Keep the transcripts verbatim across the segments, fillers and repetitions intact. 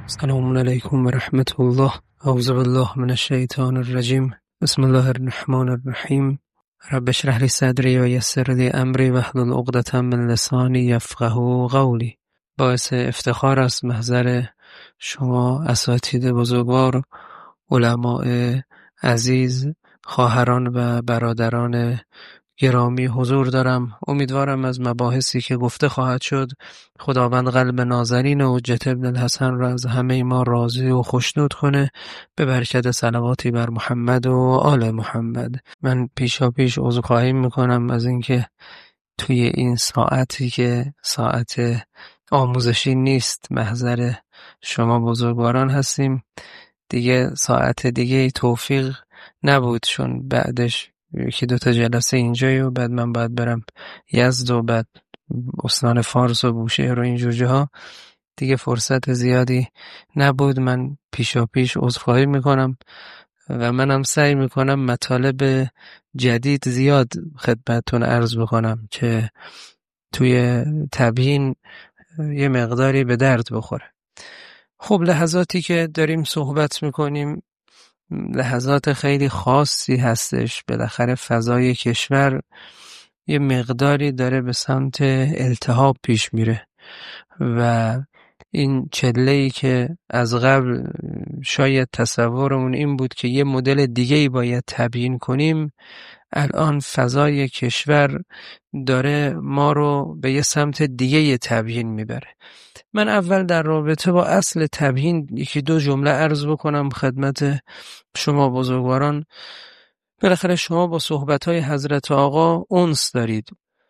السلام علیکم و رحمت الله. اعوذ بالله من الشیطان الرجیم. بسم الله الرحمن الرحیم. رب اشرح لی صدری و یسر لی امری واحلل عقدة من لسانی یفقهوا قولی. باعث افتخار است محضر شما اساتید بزرگوار، علماء عزیز، خواهران و برادران گرامی حضور دارم. امیدوارم از مباحثی که گفته خواهد شد خداوند قلب نازنین و حجت ابن الحسن را از همه ما راضی و خوشنود کنه، به برکت صلواتی بر محمد و آل محمد. من پیشا پیش عذرخواهی میکنم از اینکه توی این ساعتی که ساعت آموزشی نیست محضر شما بزرگواران هستیم. دیگه ساعت دیگه توفیق نبود، چون بعدش یکی دوتا جلسه اینجایی و بعد من باید برم یزد و بعد استان فارس و بوشهر و اینجور جاها، دیگه فرصت زیادی نبود. من پیشا پیش عذرخواهی میکنم و منم سعی میکنم مطالب جدید زیاد خدمتتون عرض بکنم که توی تبیین یه مقداری به درد بخوره. خب لحظاتی که داریم صحبت میکنیم لحظات خیلی خاصی هستش. بالاخره فضای کشور یه مقداری داره به سمت التهاب پیش میره و این چله‌ای که از قبل شاید تصورمون این بود که یه مدل دیگه‌ای باید تبیین کنیم، الان فضای کشور داره ما رو به یه سمت دیگه تبیین میبره. من اول در رابطه با اصل تبیین یکی دو جمله عرض بکنم خدمت شما بزرگواران. بالاخره شما با صحبت‌های حضرت آقا انس دارید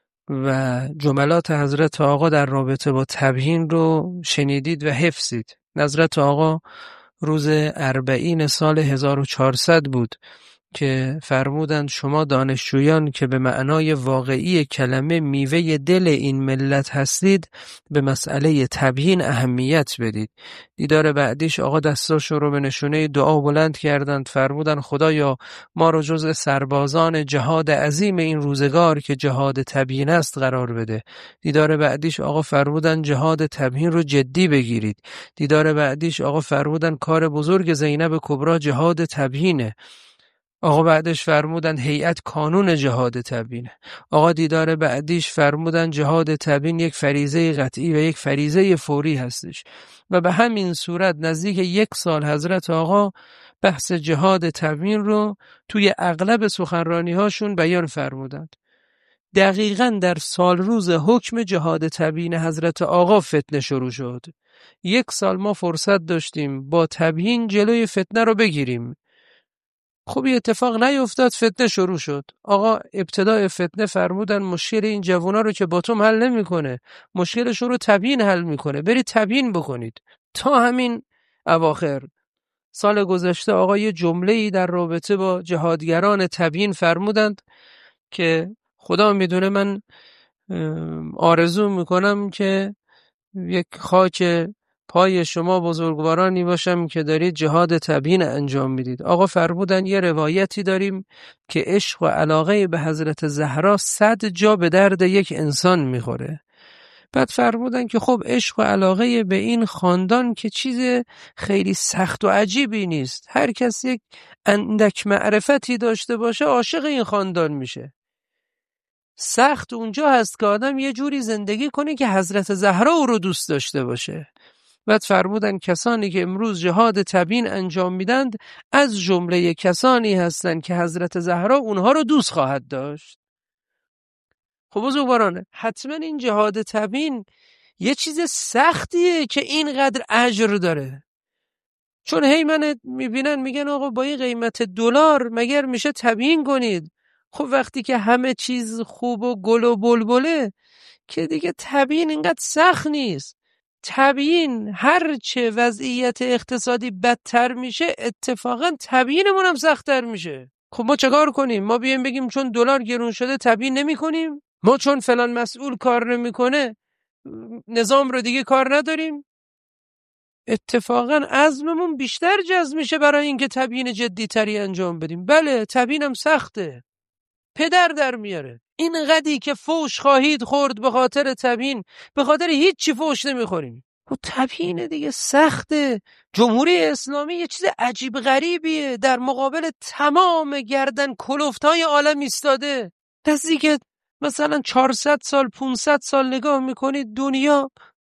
و جملات حضرت آقا در رابطه با تبیین رو شنیدید و حفظید. حضرت آقا روز اربعین سال هزار و چهارصد بود که فرمودند شما دانشجویان که به معنای واقعی کلمه میوه دل این ملت هستید به مسئله تبیین اهمیت بدید. دیدار بعدیش آقا دستاشو رو به نشونه دعا بلند کردند، فرمودند خدایا ما رو جزء سربازان جهاد عظیم این روزگار که جهاد تبیین است قرار بده. دیدار بعدیش آقا فرمودند جهاد تبیین رو جدی بگیرید. دیدار بعدیش آقا فرمودند کار بزرگ زینب کبری جهاد تبیینه. آقا بعدش فرمودن هیئت کانون جهاد تبیینه. آقا دیدار بعدیش فرمودن جهاد تبیین یک فریضه قطعی و یک فریضه فوری هستش و به همین صورت نزدیک یک سال حضرت آقا بحث جهاد تبیین رو توی اغلب سخنرانی هاشون بیان فرمودند. دقیقاً در سال روز حکم جهاد تبیین حضرت آقا فتنه شروع شد. یک سال ما فرصت داشتیم با تبیین جلوی فتنه رو بگیریم. خوبی اتفاق نیفتاد، فتنه شروع شد. آقا ابتدای فتنه فرمودن مشکل این جوونا رو که باتوم حل نمیکنه، مشکلشون رو تبیین حل میکنه، برید تبیین بکنید. تا همین اواخر سال گذشته آقا یه جمله‌ای در رابطه با جهادگران تبیین فرمودند که خدا میدونه من آرزو میکنم که یک خاک پای شما بزرگوارانی باشم که دارید جهاد تبیین انجام میدید. آقا فرمودن یه روایتی داریم که عشق و علاقه به حضرت زهرا صد جا به درد یک انسان میخوره. بعد فرمودن که خب عشق و علاقه به این خاندان که چیز خیلی سخت و عجیبی نیست، هر کس یک اندک معرفتی داشته باشه عاشق این خاندان میشه. سخت اونجا هست که آدم یه جوری زندگی کنه که حضرت زهرا او رو دوست داشته باشه. بعد فرمودن کسانی که امروز جهاد تبیین انجام میدند از جمله کسانی هستند که حضرت زهرا اونها رو دوست خواهد داشت. خب بزرگواران حتما این جهاد تبیین یه چیز سختیه که اینقدر اجر داره، چون هی من میبینن میگن آقا با این قیمت دلار مگر میشه تبیین کنید؟ خب وقتی که همه چیز خوب و گل و بلبله که دیگه تبیین اینقدر سخت نیست. تبیین هر چه وضعیت اقتصادی بدتر میشه اتفاقا تبیینمون هم سخت‌تر میشه. خب ما چیکار کنیم؟ ما بیایم بگیم چون دلار گرون شده تبیین نمی کنیم؟ ما چون فلان مسئول کار نمیکنه نظام رو دیگه کار نداریم؟ اتفاقا عزممون بیشتر جذب میشه برای اینکه تبیین جدی تری انجام بدیم. بله تبیینم سخته، پدر در میاره. این قدی که فوش خواهید خورد به خاطر تبیین، به خاطر هیچ چی فوش نمیخوریم. و تبیین دیگه سخته. جمهوری اسلامی یه چیز عجیب غریبیه، در مقابل تمام گردن کلفت‌های عالم ایستاده. نزدیک مثلا چهارصد سال پانصد سال نگاه میکنید دنیا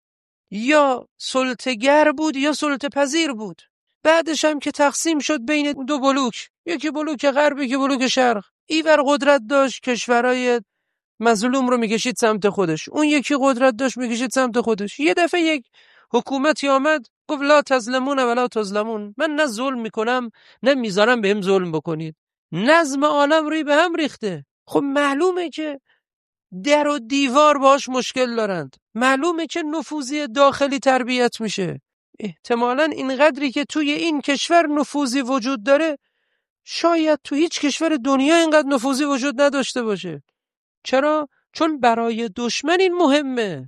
یا سلطه‌گر بود یا سلطه پذیر بود. بعدش هم که تقسیم شد بین دو بلوک، یکی بلوک غرب یکی بلوک شرق. اینور قدرت داشت کشورهای مظلوم رو میکشید سمت خودش، اون یکی قدرت داشت میکشید سمت خودش. یه دفعه یک حکومتی آمد گفت لا تظلمون ولا تظلمون، من نه ظلم میکنم نه میذارم بهم ظلم بکنید. نظم عالم روی به هم ریخته. خب معلومه که در و دیوار باش مشکل دارند، معلومه که نفوذی داخلی تربیت میشه. احتمالاً اینقدری که توی این کشور نفوذی وجود داره شاید تو هیچ کشور دنیا اینقدر نفوذی وجود نداشته باشه. چرا؟ چون برای دشمن این مهمه.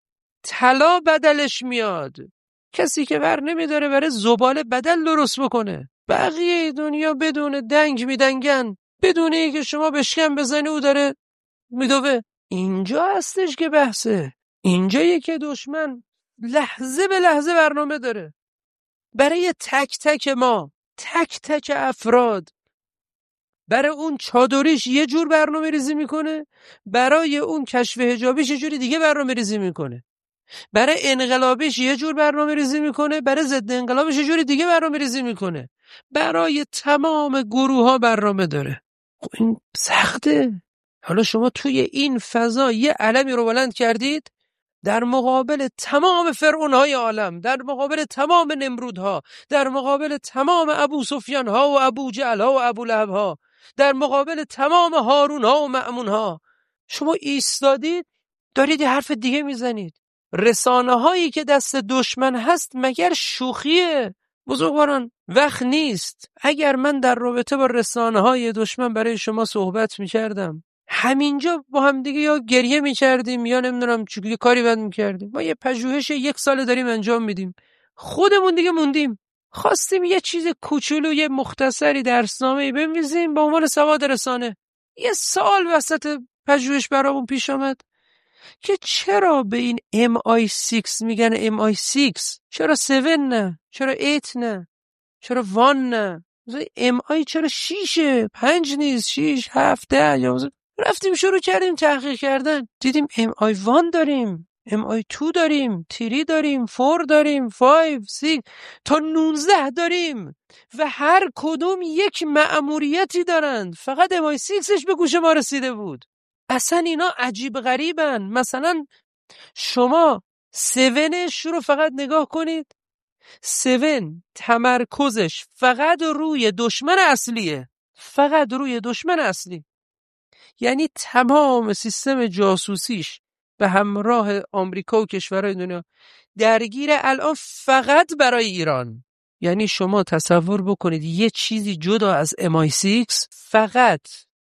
طلا بدلش میاد. کسی که بر نمیداره برای زباله بدل درست بکنه. بقیه دنیا بدون دنگ میدنگن، بدون اینکه شما بشکن بزنی او داره میدوه. اینجا هستش که بحثه. اینجاییه که دشمن لحظه به لحظه برنامه داره برای تک تک ما، تک تک افراد. برای اون چادریش یه جور برنامه ریزی میکنه، برای اون کشف حجابیش یه جوری دیگه برنامه ریزی میکنه، برای انقلابیش یه جور برنامه ریزی میکنه، برای ضد انقلابش یه جوری دیگه برنامه ریزی میکنه. برای تمام گروه ها برنامه داره. خب این سخته. حالا شما توی این فضا یه علمی رو بلند کردید در مقابل تمام فرعونهای عالم، در مقابل تمام نمرودها، در مقابل تمام ابو سفیان ها و ابو جهل ها و ابو لهب ها، در مقابل تمام هارون ها و مأمون ها. شما ایستادید دارید یه حرف دیگه میزنید. رسانه هایی که دست دشمن هست مگر شوخیه؟ بزرگواران وقت نیست. اگر من در رابطه با رسانه های دشمن برای شما صحبت میکردم همینجا با هم دیگه یا گریه میکردیم یا نمیدونم چه کاری بد میکردیم. ما یه پژوهش یک سال داریم انجام میدیم، خودمون دیگه موندیم. خواستیم یه چیز کوچولو، یه مختصری درسنامه‌ای بنویسیم به عنوان سواد رسانه. یه سال وسط پژوهش برامون پیش آمد که چرا به این ام آی شش میگن ام آی شش، چرا هفت نه، چرا هشت نه، چرا یک نه، ام آی چرا شش، پنج نیست، شش، هفت، ده. یا رفتیم شروع کردیم تحقیق کردن، دیدیم ام آی یک داریم، ام آی دو داریم، سه داریم، چهار داریم، پنج، شش تا نوزده داریم و هر کدوم یک مأموریتی دارند. فقط ام آی شش به گوش ما رسیده بود. اصلا اینا عجیب غریبن. مثلا شما سونش رو فقط نگاه کنید، سون تمرکزش فقط روی دشمن اصلیه، فقط روی دشمن اصلی. یعنی تمام سیستم جاسوسیش به همراه آمریکا و کشورهای دنیا درگیر الان فقط برای ایران. یعنی شما تصور بکنید یه چیزی جدا از ام آی شش فقط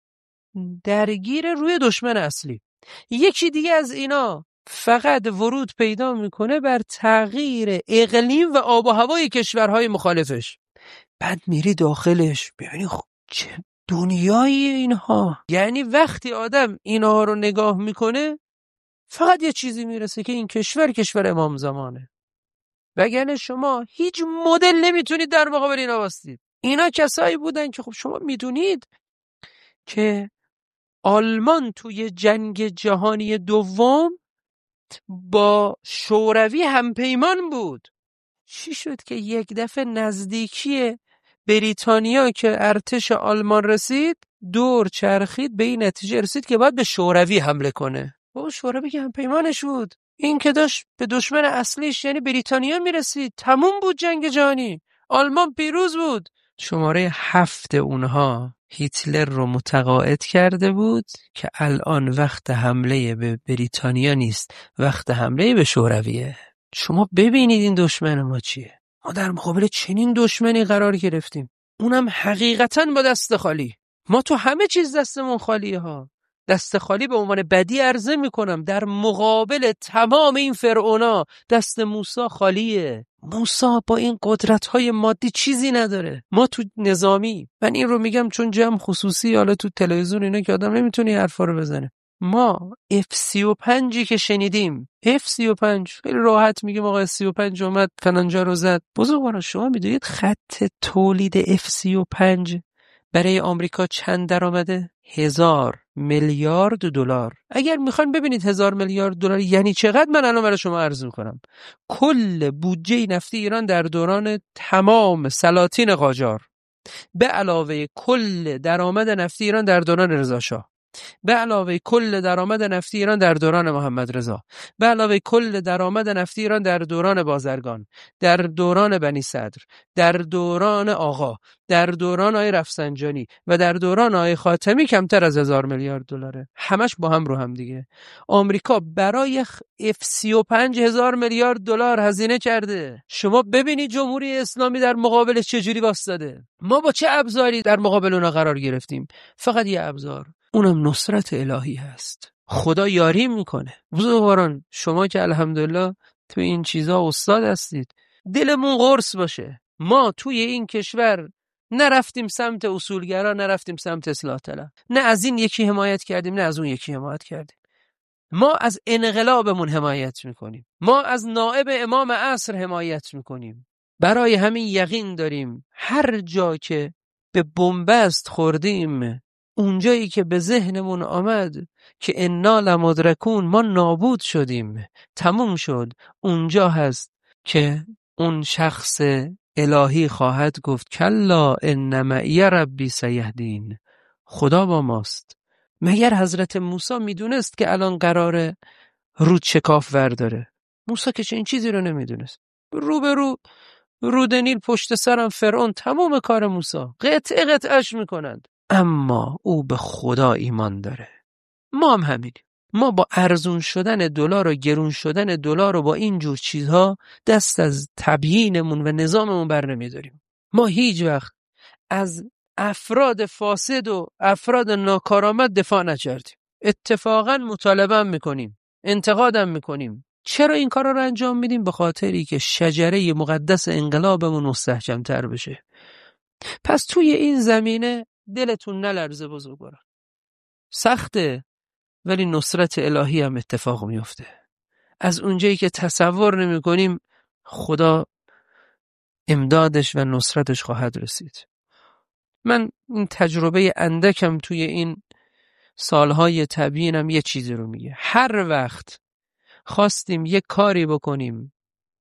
درگیر روی دشمن اصلی. یکی دیگه از اینا فقط ورود پیدا میکنه بر تغییر اقلیم و آب و هوای کشورهای مخالفش. بعد میری داخلش ببینی خب چه دنیای اینها. یعنی وقتی آدم اینها رو نگاه میکنه فقط یه چیزی میرسه که این کشور کشور امام زمانه، وگرنه شما هیچ مدل نمیتونید در مقابل اینا واسطید. اینا کسایی بودن که خب شما میدونید که آلمان توی جنگ جهانی دوم با شوروی همپیمان بود. چی شد که یک دفعه نزدیکی بریتانیا که ارتش آلمان رسید دور چرخید به این نتیجه رسید که باید به شوروی حمله کنه. او شوروی که همپیمانش بود، این که داشت به دشمن اصلیش یعنی بریتانیا میرسید. تموم بود جنگ جهانی، آلمان پیروز بود. شماره هفت اونها هیتلر رو متقاعد کرده بود که الان وقت حمله به بریتانیا نیست، وقت حمله به شورویه. شما ببینید این دشمن ما چیه. ما در مقابل چنین دشمنی قرار گرفتیم، اونم حقیقتاً با دست خالی. ما تو همه چیز دستمون خالیه ها. دست خالی به عنوان بدی عرضه میکنم، در مقابل تمام این فرعونا دست موسی خالیه. موسی با این قدرت‌های مادی چیزی نداره. ما تو نظامی، من این رو میگم چون جمع خصوصی حالا تو تلویزیون اینا که آدم نمیتونه حرفا رو بزنه، ما اف سی و پنجی که شنیدیم، اف سی و پنج خیلی راحت میگیم آقا اف سی و پنج اومد فلانجا رو زد. بزرگواران شما میدونید خط تولید اف سی و پنج برای آمریکا چند درآمده؟ هزار میلیارد دلار. اگر میخواین ببینید هزار میلیارد دلار یعنی چقدر، من الان برای شما عرض میکنم. کل بودجه نفتی ایران در دوران تمام سلاطین قاجار به علاوه کل درآمد نفتی ایران در دوران رضا شاه، به علاوه کل درآمد نفتی ایران در دوران محمد رضا، به علاوه کل درآمد نفتی ایران در دوران بازرگان، در دوران بنی صدر، در دوران آقا، در دوران آقای رفسنجانی و در دوران آقای خاتمی کمتر از هزار میلیارد دلاره. همش با هم رو هم دیگه. آمریکا برای اف سی و پنج هزار میلیارد دلار هزینه کرده. شما ببینید جمهوری اسلامی در مقابل چجوری واسطاده. ما با چه ابزاری در مقابل اونا قرار گرفتیم؟ فقط یه ابزار، اونم نصرت الهی هست. خدا یاری میکنه. بزرگواران شما که الحمدلله تو این چیزا استاد هستید، دلمون قرص باشه. ما توی این کشور نرفتیم سمت اصولگرا، نرفتیم سمت اصلاح طلب، نه از این یکی حمایت کردیم نه از اون یکی حمایت کردیم. ما از انقلابمون حمایت میکنیم، ما از نائب امام عصر حمایت میکنیم. برای همین یقین داریم هر جا که به بنبست خوردیم، اونجایی که به ذهنمون آمد که انا لمدرکون، ما نابود شدیم، تموم شد، اونجا هست که اون شخص الهی خواهد گفت کلا ان معی ربی سیهدین، خدا با ماست. مگر حضرت موسی میدونست که الان قراره رود شکاف ورداره؟ موسی که این چیزی رو نمیدونست. رو به رو رود نیل پشت سرم فرعون، تمام کار موسی قطع قطعش میکنند، اما او به خدا ایمان داره. ما هم همینیم. ما با ارزون شدن دلار و گرون شدن دلار و با این جور چیزها دست از تبیینمون و نظاممون بر نمیداریم. ما هیچ وقت از افراد فاسد و افراد ناکارآمد دفاع نکردیم. اتفاقا مطالبه میکنیم، انتقادم میکنیم. چرا این کارا رو انجام میدیم؟ به خاطری که شجره مقدس انقلابمون مستحکم‌تر بشه. پس توی این زمینه دلتون نلرزه بزرگواران. سخته ولی نصرت الهی هم اتفاق میفته. از اونجایی که تصور نمی کنیم خدا امدادش و نصرتش خواهد رسید. من این تجربه اندکم توی این سالهای تبیینم یه چیزی رو میگه. هر وقت خواستیم یه کاری بکنیم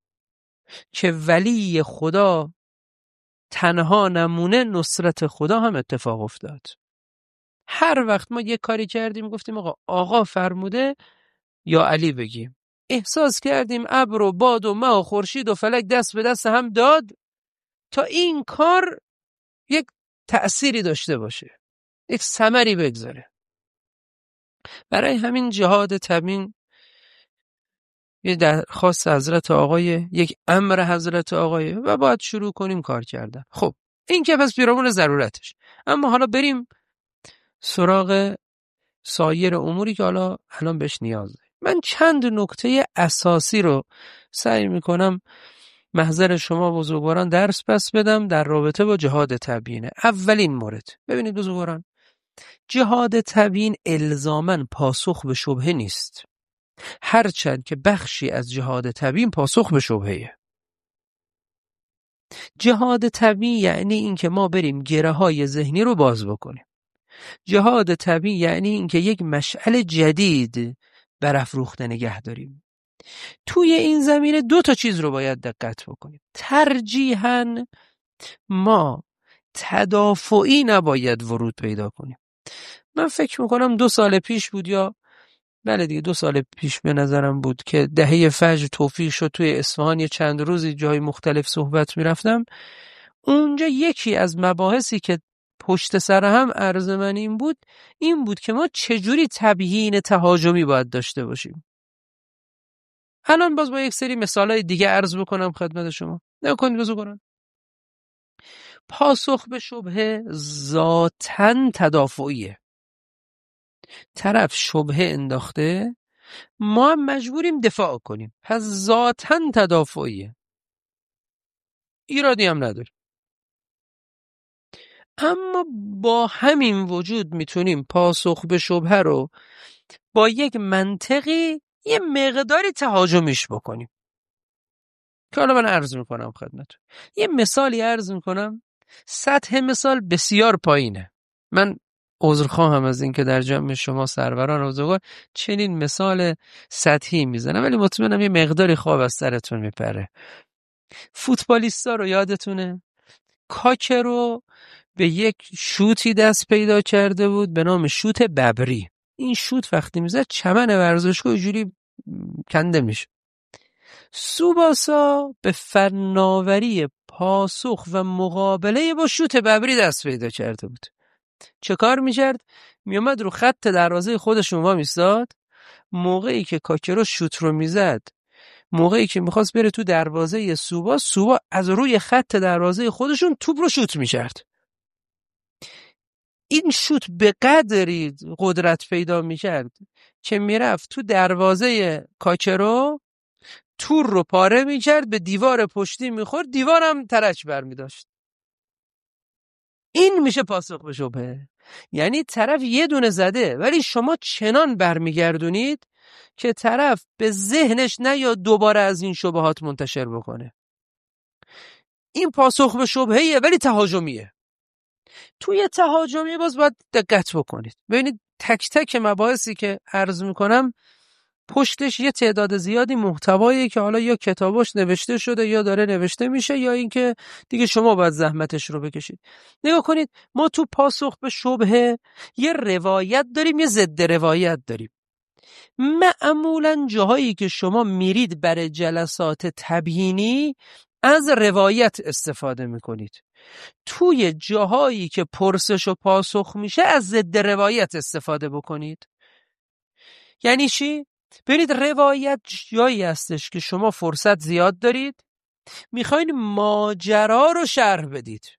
که ولی خدا تنها نمونه، نصرت خدا هم اتفاق افتاد. هر وقت ما یه کاری کردیم گفتیم آقا آقا فرموده یا علی بگیم، احساس کردیم ابر و باد و مه و خورشید و فلک دست به دست هم داد تا این کار یک تأثیری داشته باشه، یک ثمری بگذاره. برای همین جهاد تبیین یه درخواست حضرت آقای، یک امر حضرت آقای و باید شروع کنیم کار کردن. خب این که پس پیرامون ضرورتش. اما حالا بریم سراغ سایر اموری که حالا الان بهش نیاز داریم. من چند نکته اساسی رو سعی میکنم محضر شما بزرگواران درس پس بدم در رابطه با جهاد تبیین. اولین مورد، ببینید بزرگواران، جهاد تبیین الزاماً پاسخ به شبهه نیست، هرچند که بخشی از جهاد تبیین پاسخ به شبهه. جهاد تبیین یعنی این که ما بریم گره های ذهنی رو باز بکنیم. جهاد تبیین یعنی این که یک مشعل جدید برافروخته نگه داریم. توی این زمینه دو تا چیز رو باید دقت بکنیم. ترجیحاً ما تدافعی نباید ورود پیدا کنیم. من فکر میکنم دو سال پیش بود، یا بله دیگه دو سال پیش به نظرم بود که دهه فجر توفیق شد توی اصفهان یه چند روزی جای مختلف صحبت میرفتم. اونجا یکی از مباحثی که پشت سر هم عرض من این بود این بود که ما چجوری تبیین تهاجمی باید داشته باشیم. الان باز با یک سری مثالای دیگه عرض بکنم خدمت شما. نکنید بزرگواران، پاسخ به شبهه ذاتاً تدافعیه. طرف شبهه انداخته، ما هم مجبوریم دفاع کنیم، پس ذاتاً تدافعیه، ایرادی هم نداره. اما با همین وجود میتونیم پاسخ به شبهه رو با یک منطقی یه مقداری تهاجمیش بکنیم که حالا من عرض میکنم خدمتتون. یه مثالی عرض میکنم، سطح مثال بسیار پایینه، من عذرخواهم از این که در جمع شما سروران روزگار چنین مثال سطحی میزنم، ولی مطمئنم یه مقداری خواب از سرتون میپره. فوتبالیستا رو یادتونه کاکه رو به یک شوتی دست پیدا کرده بود به نام شوت ببری. این شوت وقتی میزد چمن ورزشگاه جوری کنده میشه. سوباسا به فناوری پاسخ و مقابله با شوت ببری دست پیدا کرده بود. چه کار میکرد؟ میومد رو خط دروازه خودش وا میستاد، موقعی که کاکرو شوت رو میزد، موقعی که میخواست بره تو دروازه سوبا، سوبا از روی خط دروازه خودشون توپ رو شوت میکرد. این شوت به قدری قدرت پیدا میکرد که میرفت تو دروازه کاکرو، تور رو پاره میکرد، به دیوار پشتی میخورد، دیوارم ترک برمیداشت. این میشه پاسخ به شبهه. یعنی طرف یه دونه زده ولی شما چنان برمیگردونید که طرف به ذهنش نیاد دوباره از این شبهات منتشر بکنه. این پاسخ به شبهه ولی تهاجمیه. توی تهاجمی باز باید دقت بکنید. ببینید تک تک مباحثی که عرض میکنم پشتش یه تعداد زیادی محتوایی که حالا یا کتاباش نوشته شده یا داره نوشته میشه یا اینکه دیگه شما باید زحمتش رو بکشید. نگاه کنید، ما تو پاسخ به شبهه یه روایت داریم، یه ضد روایت داریم. معمولاً جاهایی که شما میرید برای جلسات تبیینی از روایت استفاده میکنید. توی جاهایی که پرسش و پاسخ میشه از ضد روایت استفاده بکنید. یعنی چی؟ ببینید روایت جایی هستش که شما فرصت زیاد دارید، میخواین ماجرا رو شرح بدید.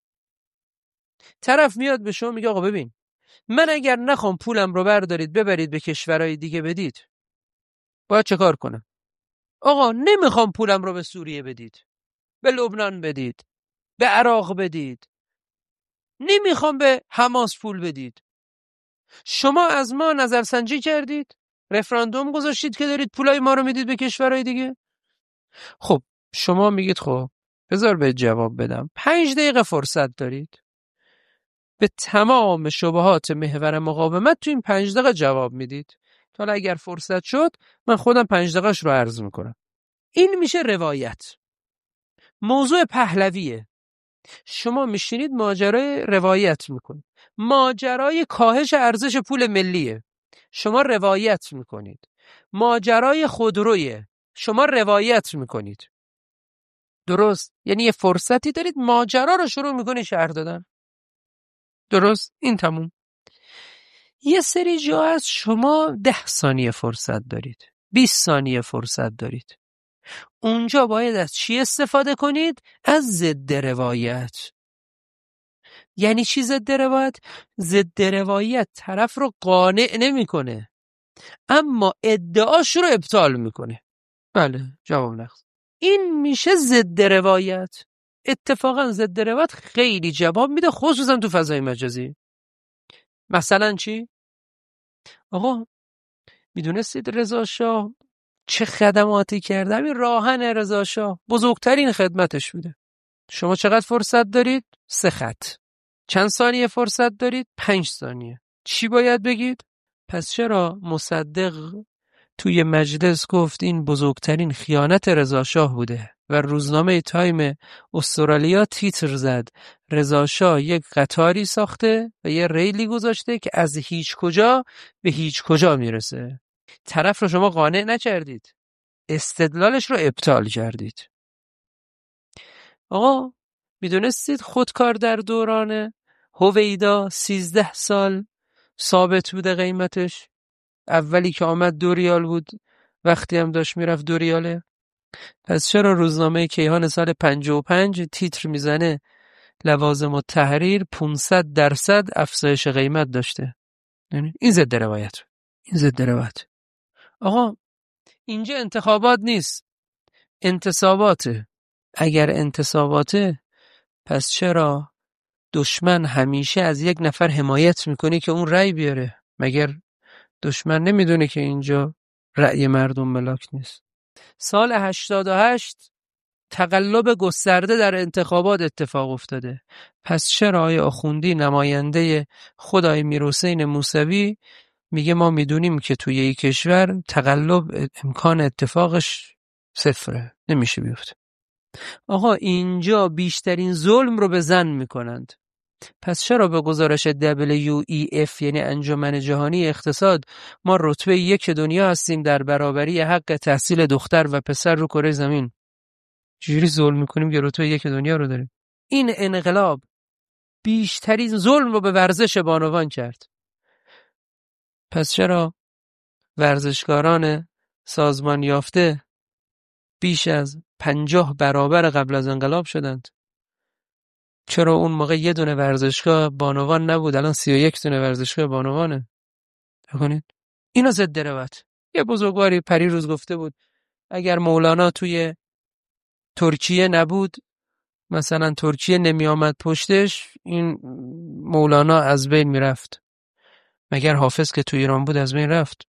طرف میاد به شما میگه آقا ببین، من اگر نخوام پولم رو بردارید ببرید به کشورهای دیگه بدید، باید چه کار کنم؟ آقا نمیخوام پولم رو به سوریه بدید، به لبنان بدید، به عراق بدید، نمیخوام به حماس پول بدید. شما از ما نظرسنجی کردید، رفراندوم گذاشتید که دارید پولای ما رو میدید به کشورهای دیگه. خب شما میگید خب بذار به جواب بدم. پنج دقیقه فرصت دارید، به تمام شبهات محور مقاومت تو این پنج دقیقه جواب میدید. حالا اگر فرصت شد من خودم پنج دقیقهش رو عرض میکنم. این میشه روایت. موضوع پهلویه. شما میشینید ماجرای روایت میکنید. ماجرای کاهش ارزش پول ملیه، شما روایت میکنید. ماجرای خودرویه، شما روایت میکنید. درست؟ یعنی یه فرصتی دارید ماجرا رو شروع میکنید شرح دادن. درست؟ این تموم. یه سری جا از شما ده ثانیه فرصت دارید، بیست ثانیه فرصت دارید. اونجا باید از چی استفاده کنید؟ از ضد روایت. یعنی چی ضد روایت؟ ضد روایت طرف رو قانع نمیکنه اما ادعاش رو ابطال میکنه. بله، جواب نخست. این میشه ضد روایت. اتفاقا ضد روایت خیلی جواب میده، خصوصا تو فضای مجازی. مثلا چی؟ آقا میدونستید رضا شاه چه خدماتی کرده؟ همین راهن رضا شاه بزرگترین خدمتش بوده. شما چقدر فرصت دارید؟ سه خط. چند ثانیه فرصت دارید؟ پنج ثانیه. چی باید بگید؟ پس چرا مصدق توی مجلس گفت این بزرگترین خیانت رضا شاه بوده و روزنامه تایم استرالیا تیتر زد رضا شاه یک قطاری ساخته و یه ریلی گذاشته که از هیچ کجا به هیچ کجا میرسه. طرف رو شما قانع نکردید، استدلالش رو ابطال کردید. آقا میدونستید خودکار در دوران هویدا سیزده سال ثابت بوده قیمتش؟ اولی که آمد دو ریال بود، وقتی هم داشت میرفت دو ریاله. پس چرا روزنامه کیهان سال پنجاه و پنج تیتر میزنه لوازم التحریر پانصد درصد افزایش قیمت داشته؟ یعنی این ضد روایت. این ضد روایت. آقا اینجا انتخابات نیست، انتصاباته. اگر انتصاباته پس چرا دشمن همیشه از یک نفر حمایت میکنه که اون رأی بیاره؟ مگر دشمن نمیدونه که اینجا رأی مردم ملاک نیست. سال هشتاد و هشت تقلب گسترده در انتخابات اتفاق افتاده. پس چرا آقای آخوندی نماینده خدای میرحسین موسوی میگه ما میدونیم که توی یک کشور تقلب امکان اتفاقش صفره، نمیشه بیفته. آقا اینجا بیشترین ظلم رو به زن میکنند. پس چرا به گزارش دبلیو ای اف یعنی انجمن جهانی اقتصاد ما رتبه یک دنیا هستیم در برابری حق تحصیل دختر و پسر رو کره زمین؟ چجوری ظلم میکنیم که رتبه یک دنیا رو داریم؟ این انقلاب بیشترین ظلم رو به ورزش بانوان کرد. پس چرا ورزشکاران سازمان یافته بیش از پنجاه برابر قبل از انقلاب شدند؟ چرا اون موقع یه دونه ورزشگاه بانوان نبود، الان سی و یک دونه ورزشگاه بانوانه؟ بکنید اینا ضد روایت. یه بزرگواری پریروز گفته بود اگر مولانا توی ترکیه نبود، مثلا ترکیه نمی آمد پشتش، این مولانا از بین می رفت. مگر حافظ که تو ایران بود از بین رفت؟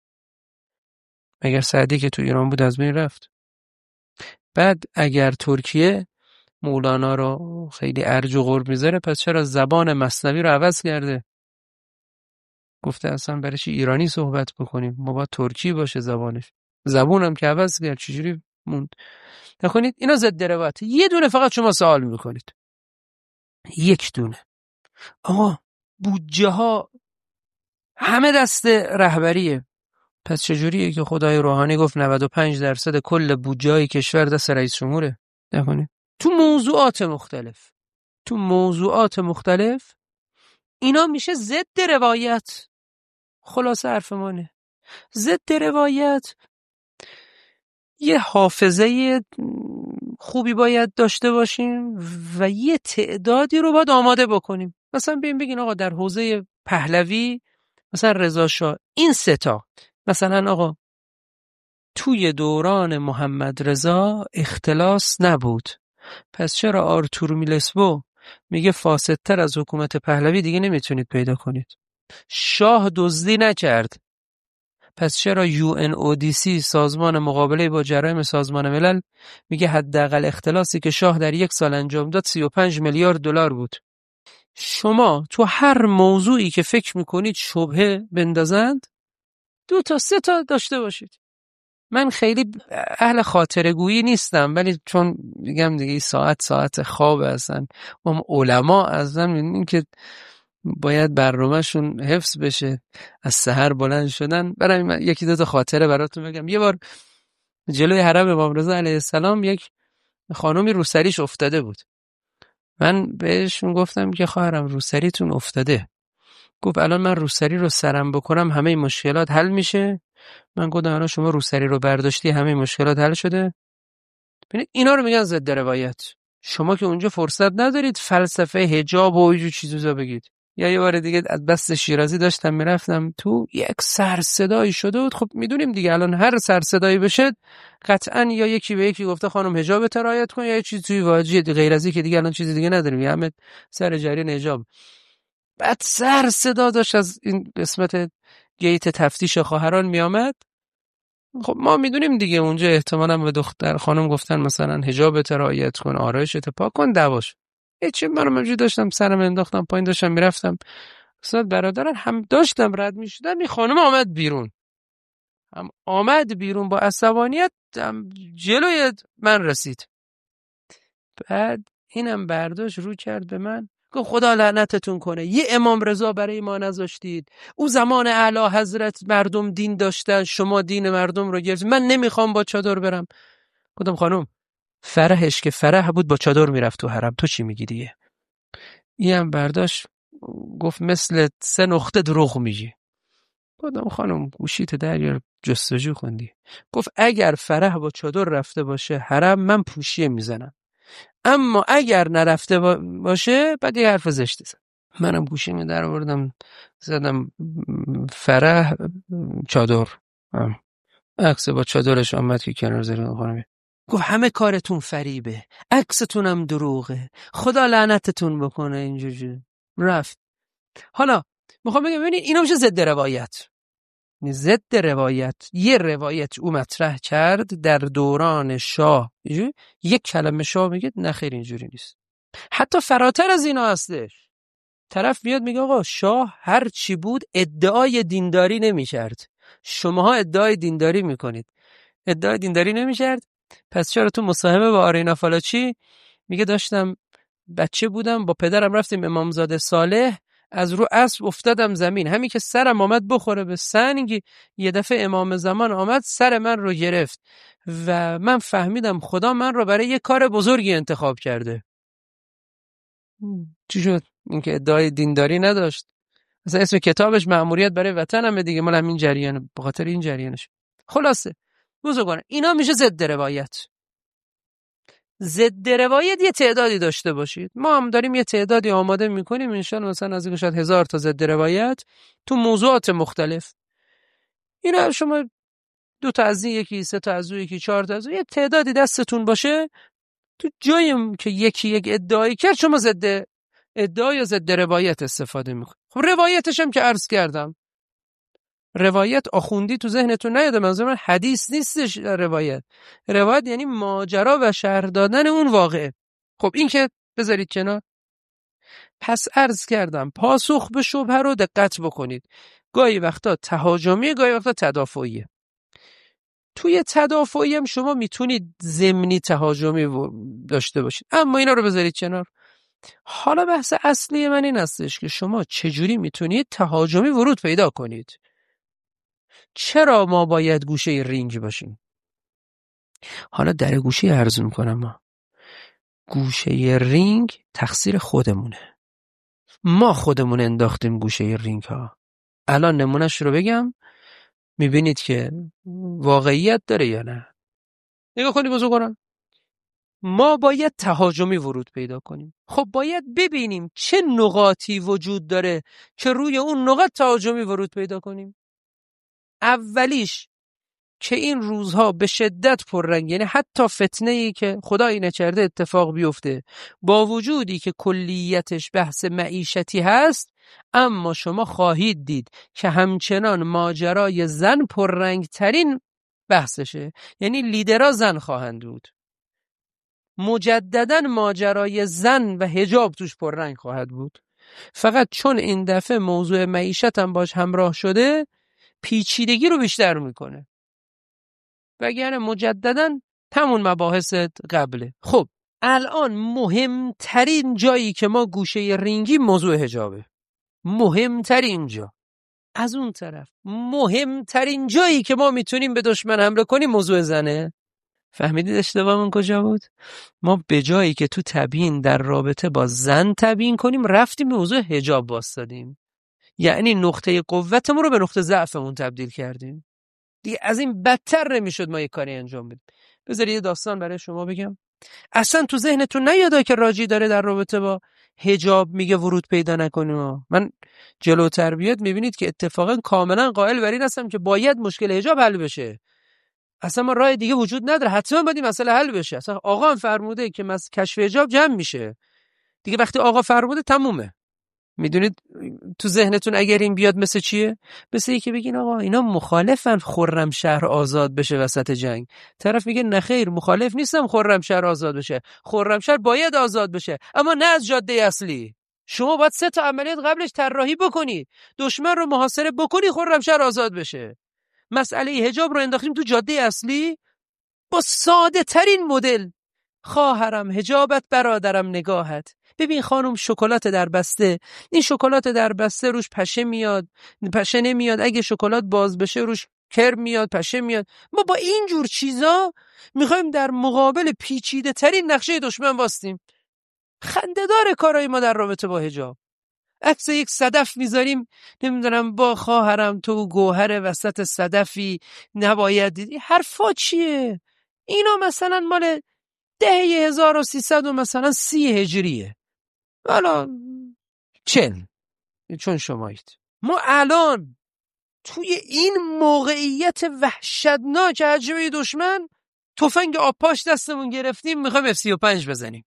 مگر سعدی که تو ایران بود از بین رفت؟ بعد اگر ترکیه مولانا رو خیلی ارج و قرب میذاره، پس چرا زبان مثنوی رو عوض کرده؟ گفته اصلا برای چی ایرانی صحبت بکنیم، ما باید ترکی باشه زبانش. زبونم که عوض کرد، چجوری موند؟ نکنید اینا ضد روایت. یه دونه فقط شما سوال میکنید، یک دونه. آقا بودجه ها همه دست رهبریه، پس چجوریه که خدای روحانی گفت نود و پنج درصد کل بودجه های کشور دست رئیس جمهوره؟ نکنید تو موضوعات مختلف تو موضوعات مختلف اینا میشه ضد روایت. خلاصه حرف مانه ضد روایت. یه حافظه خوبی باید داشته باشیم و یه تعدادی رو باید آماده بکنیم. مثلا ببین بگین آقا در حوزه پهلوی مثلا رضا شاه این سه تا، مثلا آقا توی دوران محمد رضا اختلاس نبود، پس چرا آرتور میلسبو میگه فاسدتر از حکومت پهلوی دیگه نمیتونید پیدا کنید؟ شاه دزدی نکرد، پس چرا یو ان او دی سی سازمان مقابله با جرایم سازمان ملل میگه حداقل اختلاسی که شاه در یک سال انجام داد سی و پنج میلیارد دلار بود؟ شما تو هر موضوعی که فکر میکنید شبهه بندازند دو تا سه تا داشته باشید. من خیلی اهل خاطره گویی نیستم، ولی چون میگم دیگه ساعت ساعت خواب هستن و علما ازن این که باید برنامه‌شون حفظ بشه، از سحر بلند شدن. برای من یکی دو تا خاطره براتون بگم. یه بار جلوی حرم امام رضا علیه السلام یک خانومی روسریش افتاده بود. من بهشون گفتم که خواهرم روسریتون افتاده. گفت الان من روسری رو سرم بکنم همه مشکلات حل میشه؟ من گفتم الان شما روسری رو برداشتی همه مشکلات حل شده؟ ببینید اینا رو میگن ضد روایت. شما که اونجا فرصت ندارید فلسفه حجاب و اینجور چیزا بگید. یا یه بار دیگه از بس شیرازی داشتم میرفتم تو، یک سر صدایی شده بود. خب میدونیم دیگه الان هر سر صدایی بشه قطعا یا یکی به یکی گفته خانم حجابت رعایت کن، یا یه چیزی توی واجیه غیر از اینکه دیگه الان چیزی دیگه نداریم، یا همه سر جریان حجاب. بعد سر صدا داشت از این قسمت گیت تفتیش خواهران میامد. خب ما میدونیم دیگه اونجا احتمالاً به دختر خانم گفتن مثلا حجابت رعایت کن، آرایشت پاک کن، دواش. هیچی، من همونجوری داشتم سرم انداختم پایین، داشتم میرفتم استاد برادران هم داشتم رد میشدم، این خانم آمد بیرون هم آمد بیرون با عصبانیت جلوی من رسید. بعد اینم برداشت رو کرد به من گفت خدا لعنتتون کنه، یه امام رضا برای ما نذاشتید، او زمان اعلی حضرت مردم دین داشتن، شما دین مردم رو گرفتید، من نمیخوام با چادر برم. گفتم خانم فرحش که فرح بود با چادر میرفت تو حرم، تو چی میگی دیگه؟ اینم برداشت گفت مثل سه نقطه دروغ میگی. گفتم خانم گوشیت دریا جستجو خوندی؟ گفت اگر فرح با چادر رفته باشه حرم من پوشیه میزنم، اما اگر نرفته باشه بعد یه حرف زشتی زد. منم گوشیمو در آوردم زدم فرح چادر، عکس با چادرش آمد که کنار زیر خانم. گفت همه کارتون فریبه، عکستونم دروغه، خدا لعنتتون بکنه. اینجوری رفت. حالا میخوام بگم ببینید اینا میشه ضد روایت. ضد روایت یه روایت او مطرح کرد در دوران شاه، یک کلمه شاه میگه نه خیر اینجوری نیست. حتی فراتر از اینا هستش، طرف میاد میگه آقا شاه هر چی بود ادعای دینداری نمیکرد، شماها ادعای دینداری میکنید. ادعای دینداری نمیکرد، پس چرا تو مصاحبه با آرینا فالاچی میگه داشتم بچه بودم با پدرم رفتیم امامزاده صالح، از رو اسب افتادم زمین، همین که سرم آمد بخوره به سنگ، یه دفعه امام زمان آمد سر من رو گرفت و من فهمیدم خدا من رو برای یه کار بزرگی انتخاب کرده. چی شد؟ اینکه ادعای دینداری نداشت. مثلا اسم کتابش مأموریت برای وطن همه دیگه، مال همین جریان، به خاطر این جریانش. خلاصه بزرگان اینا میشه ضد روایت. ضد روایت یه تعدادی داشته باشید. ما هم داریم یه تعدادی آماده میکنیم انشالله، مثلا از این شاید هزار تا ضد روایت تو موضوعات مختلف. اینا شما دو تا از این یکی، سه تا از اون یکی، چهار تا از اون، یه تعدادی دستتون باشه تو جایم که یکی یک ادعایی کرد شما ضد ادعا یا ضد روایت استفاده میکنید. خب روایتش هم که عرض کردم، روایت آخوندی تو ذهنتون نیاده، منظور من حدیث نیستش. روایت روایت یعنی ماجرا و شرح دادن اون واقعه. خب این که بذارید کنار. پس عرض کردم پاسخ به شبهه رو دقت بکنید، گاهی وقتا تهاجمی، گاهی وقتا تدافعیه. توی تدافعی هم شما میتونید ضمنی تهاجمی داشته باشید، اما اینا رو بذارید کنار. حالا بحث اصلی من این هستش که شما چجوری میتونید تهاجمی ورود پیدا کنید. چرا ما باید گوشه رینگ باشیم؟ حالا در گوشه عرض میکنم، ما گوشه رینگ تقصیر خودمونه، ما خودمون انداختیم گوشه رینگ ها. الان نمونهش رو بگم میبینید که واقعیت داره یا نه. نگاه کنید بزرگواران، ما باید تهاجمی ورود پیدا کنیم. خب باید ببینیم چه نقاطی وجود داره که روی اون نقاط تهاجمی ورود پیدا کنیم. اولیش که این روزها به شدت پررنگ، یعنی حتی فتنه‌ای که خدایی نکرده اتفاق بیفته، با وجودی که کلیتش بحث معیشتی هست، اما شما خواهید دید که همچنان ماجرای زن پررنگ ترین بحثشه. یعنی لیدرها زن خواهند بود، مجددا ماجرای زن و حجاب توش پررنگ خواهد بود. فقط چون این دفعه موضوع معیشت هم باش همراه شده، پیچیدگی رو بیشتر میکنه، وگرنه مجددا همون مباحث قبله. خب الان مهمترین جایی که ما گوشه رینگی موضوع حجابه، مهمترین جا. از اون طرف مهمترین جایی که ما میتونیم به دشمن حمله کنیم موضوع زنه. فهمیدید اشتباهمون کجا بود؟ ما به جایی که تو تبیین در رابطه با زن تبیین کنیم، رفتیم به موضوع حجاب واسطادیم. یعنی نقطه قوتمون رو به نقطه ضعفمون تبدیل کردیم. دیگه از این بدتر نمیشد ما یه کاری انجام بدیم. بذارید یه داستان برای شما بگم. اصلا تو ذهنتون نیاده که راجی داره در رابطه با حجاب میگه ورود پیدا نکنیم. من جلوتر بیاد میبینید که اتفاقا کاملا قائل بر این هستم که باید مشکل حجاب حل بشه. اصلا ما راه دیگه وجود نداره، حتما باید این مسئله حل بشه. اصلا آقا هم فرموده که مس کشف حجاب جمع میشه دیگه. وقتی آقا فرموده تمومه. میدونید تو ذهنتون اگر این بیاد مثل چیه؟ مثل این که بگین آقا اینا مخالفن خرمشهر آزاد بشه وسط جنگ. طرف میگه نه خیر، مخالف نیستم خرمشهر آزاد بشه، خرمشهر باید آزاد بشه، اما نه از جاده اصلی. شما باید سه تا عملیات قبلش طراحی بکنی، دشمن رو محاصره بکنی، خرمشهر آزاد بشه. مسئله حجاب رو انداختیم تو جاده اصلی با ساده ترین مدل. خواهرم حجابت، برادرم نگاهت. ببین خانم شکلات در بسته، این شکلات در بسته روش پشه میاد، پشه نمیاد، اگه شکلات باز بشه روش کرم میاد، پشه میاد. ما با این جور چیزا میخوایم در مقابل پیچیده ترین نقشه دشمن واستیم. خنده داره کارای ما در رابطه با حجاب. عکس یک صدف میذاریم، نمیدونم با خواهرم تو گوهر وسط صدفی نباید دیدی. حرفا چیه؟ اینا مثلا مال دهه هزار و سیصد و مثلا سی هجریه، حالا چل، چون شمایید. ما الان توی این موقعیت وحشتناک هجمه دشمن تفنگ آبپاش دستمون گرفتیم، میخوایم اف سی و پنج بزنیم.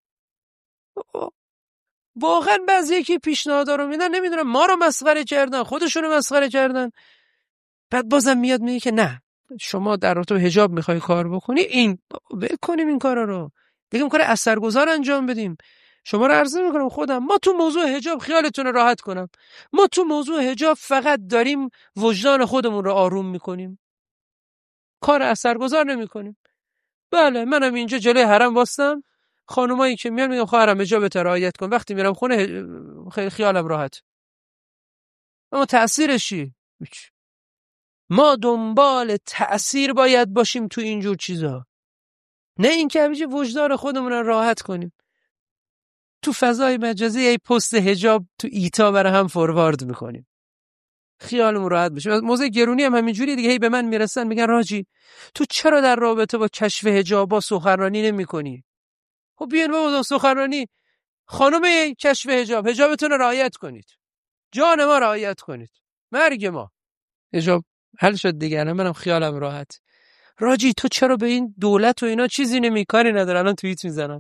واقعا بعضی که پیشنهادا رو میدن، نمیدونم ما رو مسخره کردن، خودشونو مسخره کردن. بعد بازم میاد میگه که نه شما در تو حجاب میخوای کار بکنی، این بکنیم این کارا رو دیگه، کار اثرگذار انجام بدیم. شما رو عرض میکنم خودم، ما تو موضوع حجاب خیالتون رو راحت کنم، ما تو موضوع حجاب فقط داریم وجدان خودمون رو آروم میکنیم، کار اثرگذار نمیکنیم. بله منم اینجا جلوی حرم واسم، خانمایی که میان میگم خواهرم حجابت رعایت کن، وقتی میرم خونه خیلی خیالم راحت. اما تأثیرش چی؟ ما دنبال تأثیر باید باشیم تو اینجور چیزا، نه اینکه همیشه وجدان خودمون رو راحت کنیم. تو فضای مجازی ای پست حجاب تو ایتا برای هم فوروارد میکنیم، خیالمون راحت بشه. موضوع گرونی هم همینجوری دیگه، هی به من میرسن میگن راجی تو چرا در رابطه با کشف حجابا سخنرانی نمیکنی؟ خب بیاین بابا سخنرانی، خانم کشف حجاب، حجابتون رو رعایت کنید، جان ما رعایت کنید، مرگ ما حجاب حل شد دیگه. الان منم خیالم راحت. راجی تو چرا به این دولت و اینا چیزی نمیکاری نداره؟ الان توییت میزنم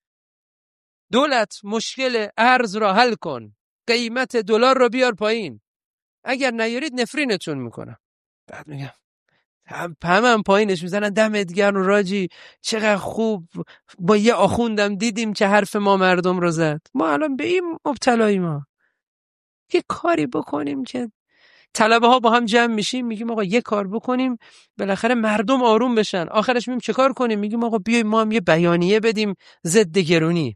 دولت مشکل ارز را حل کن، قیمت دلار را بیار پایین، اگر نیارید نفرینتون میکنم. بعد میگم هم هم, هم پایینش میزنن دمت گرم راجی، چقدر خوب با یه آخوندم دیدیم که حرف ما مردم رو زد. ما الان به این مبتلایی، ما یه کاری بکنیم که طلبه ها با هم جمع میشیم میگیم آقا یه کار بکنیم بالاخره مردم آروم بشن. آخرش میگیم چه کار کنیم؟ میگیم آقا بیایم ما هم یه بیانیه بدیم ضد گرونی.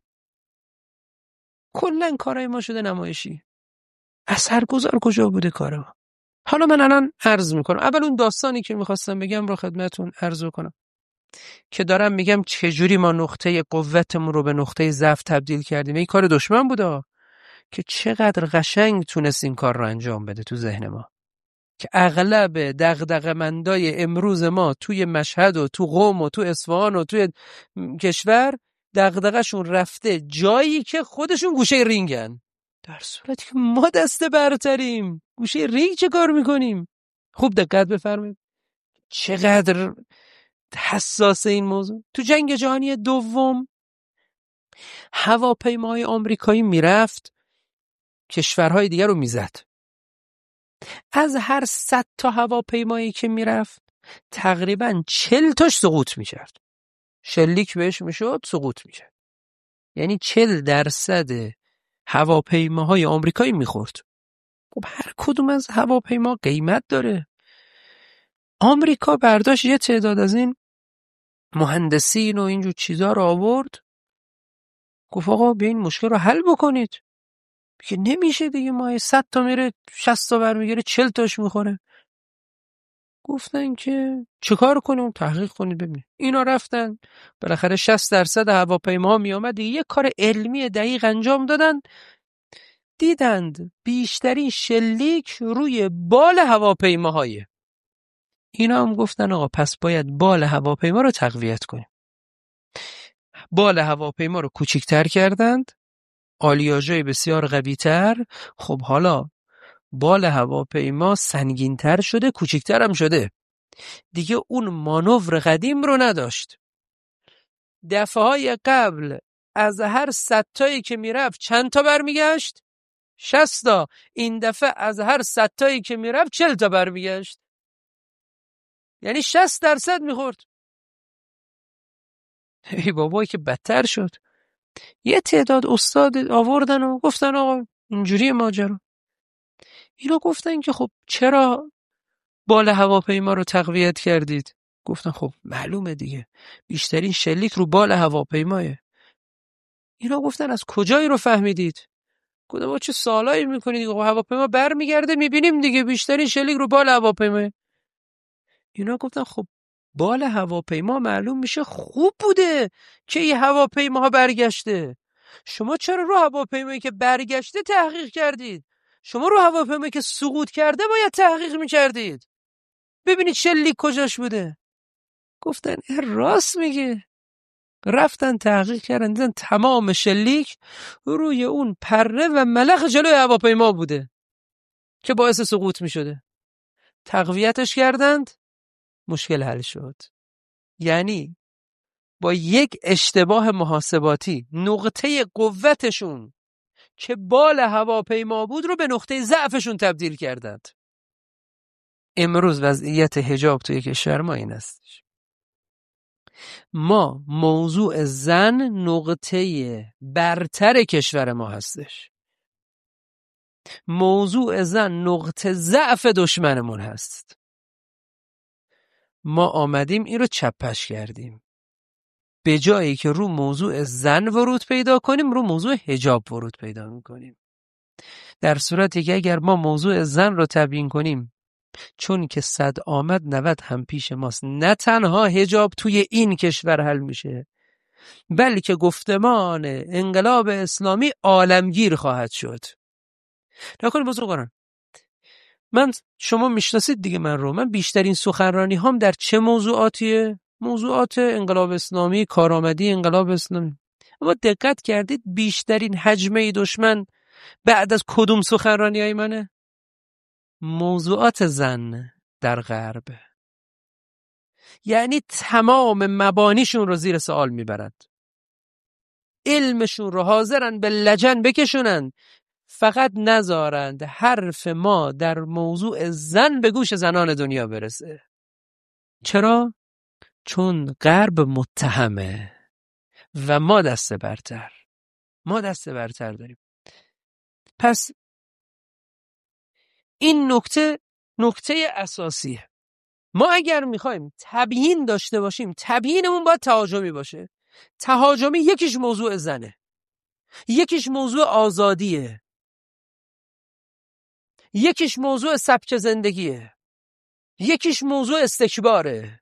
کلا کارای ما شده نمایشی، اثرگذار کجا بوده کارا؟ حالا من الان عرض میکنم، اول اون داستانی که میخواستم بگم رو خدمتون عرض کنم که دارم میگم چجوری ما نقطه قوتمون رو به نقطه ضعف تبدیل کردیم. این کار دشمن بوده که چقدر قشنگ تونست این کار رو انجام بده تو ذهن ما، که اغلب دغدغه‌مندای امروز ما توی مشهد و تو قم و تو اصفهان و توی کشور دغدغه‌شون رفته جایی که خودشون گوشه رینگن، در صورتی که ما دست برتریم. گوشه رینگ چه کار میکنیم؟ خوب دقت بفرمایید چقدر حساس این موضوع. تو جنگ جهانی دوم هواپیماهای آمریکایی میرفت کشورهای دیگر رو میزد. از هر صد تا هواپیمایی که میرفت تقریبا چل تاش سقوط میکرد، شلیک بهش میشد سقوط میکرد. یعنی چل درصد هواپیماهای آمریکایی میخورد. خب هر کدوم از هواپیما قیمت داره. آمریکا برداشت یه تعداد از این مهندسین و اینجور چیزا رو آورد، گفت آقا بیاین مشکل رو حل بکنید. که نمیشه دیگه، ما صد تا میره شصت تا برمیگیره چل تاش میخوره. گفتن که چه کار کنیم؟ تحقیق کنید ببینید. اینا رفتن بالاخره شصت درصد هواپیماها میامد دیگه، یه کار علمی دقیق انجام دادن، دیدند بیشترین شلیک روی بال هواپیماهایه. اینا هم گفتن آقا پس باید بال هواپیما رو تقویت کنیم. بال هواپیما رو کوچیک‌تر کردند، آلیاژهای بسیار قوی‌تر. خب حالا بال هواپیما سنگین‌تر شده، کوچیک‌تر هم شده، دیگه اون مانور قدیم رو نداشت. دفعه‌های قبل از هر صد تایی که میرفت چند تا برمیگشت؟ شصت تا. این دفعه از هر صد تایی که میرفت چهل تا برمیگشت، یعنی شصت درصد میخورد. ای بابایی که بدتر شد. یه تعداد استاد آوردن و گفتن آقا اینجوری ماجرا. اینا گفتن که خب چرا بال هواپیما رو تقویت کردید؟ گفتن خب معلومه دیگه، بیشترین شلیک رو بال هواپیماه. اینا گفتن از کجایی رو فهمیدید؟ گفتم ما چه سوالایی میکنید؟ خب هواپیما برمیگرده میبینیم دیگه، بیشترین شلیک رو بال هواپیماه. اینا گفتن خب بال هواپیما معلوم میشه خوب بوده که این هواپیماها برگشته. شما چرا رو هواپیمایی که برگشته تحقیق کردید؟ شما رو هواپیمایی که سقوط کرده باید تحقیق میکردید، ببینید شلیک کجاش بوده. گفتن راست میگه. رفتن تحقیق کردن، دیدن تمام شلیک روی اون پره و ملخ جلوی هواپیما بوده که باعث سقوط میشده. تقویتش کردند، مشکل حل شد. یعنی با یک اشتباه محاسباتی نقطه قوتشون که بال هواپیما بود رو به نقطه ضعفشون تبدیل کردند. امروز وضعیت حجاب توی کشور ما این است. ما موضوع زن نقطه برتر کشور ما هستش. موضوع زن نقطه ضعف دشمنمون هست. ما آمدیم این رو چپش کردیم. به جایی که رو موضوع زن ورود پیدا کنیم، رو موضوع حجاب ورود پیدا میکنیم. در صورتی که اگر ما موضوع زن رو تبیین کنیم، چون که صد آمد نود هم پیش ماست، نه تنها حجاب توی این کشور حل میشه، بلکه گفتمان انقلاب اسلامی عالمگیر خواهد شد. نکنید بزرگواران، من شما میشناسید دیگه من رو، من بیشترین سخنرانی هم در چه موضوعاتیه؟ موضوعات انقلاب اسلامی، کارآمدی انقلاب اسلامی. اما دقت کردید بیشترین حجمه دشمن بعد از کدوم سخنرانی های منه؟ موضوعات زن در غرب. یعنی تمام مبانیشون رو زیر سوال میبرند، علمشون رو حاضرن به لجن بکشونند، فقط نذارند حرف ما در موضوع زن به گوش زنان دنیا برسه. چرا؟ چون غرب متهمه و ما دست برتر ما دست برتر داریم. پس این نکته نکته اساسیه. ما اگر میخوایم تبیین داشته باشیم، تبیینمون باید تهاجمی باشه. تهاجمی یکیش موضوع زنه، یکیش موضوع آزادیه، یکیش موضوع سبک زندگیه، یکیش موضوع استکباره،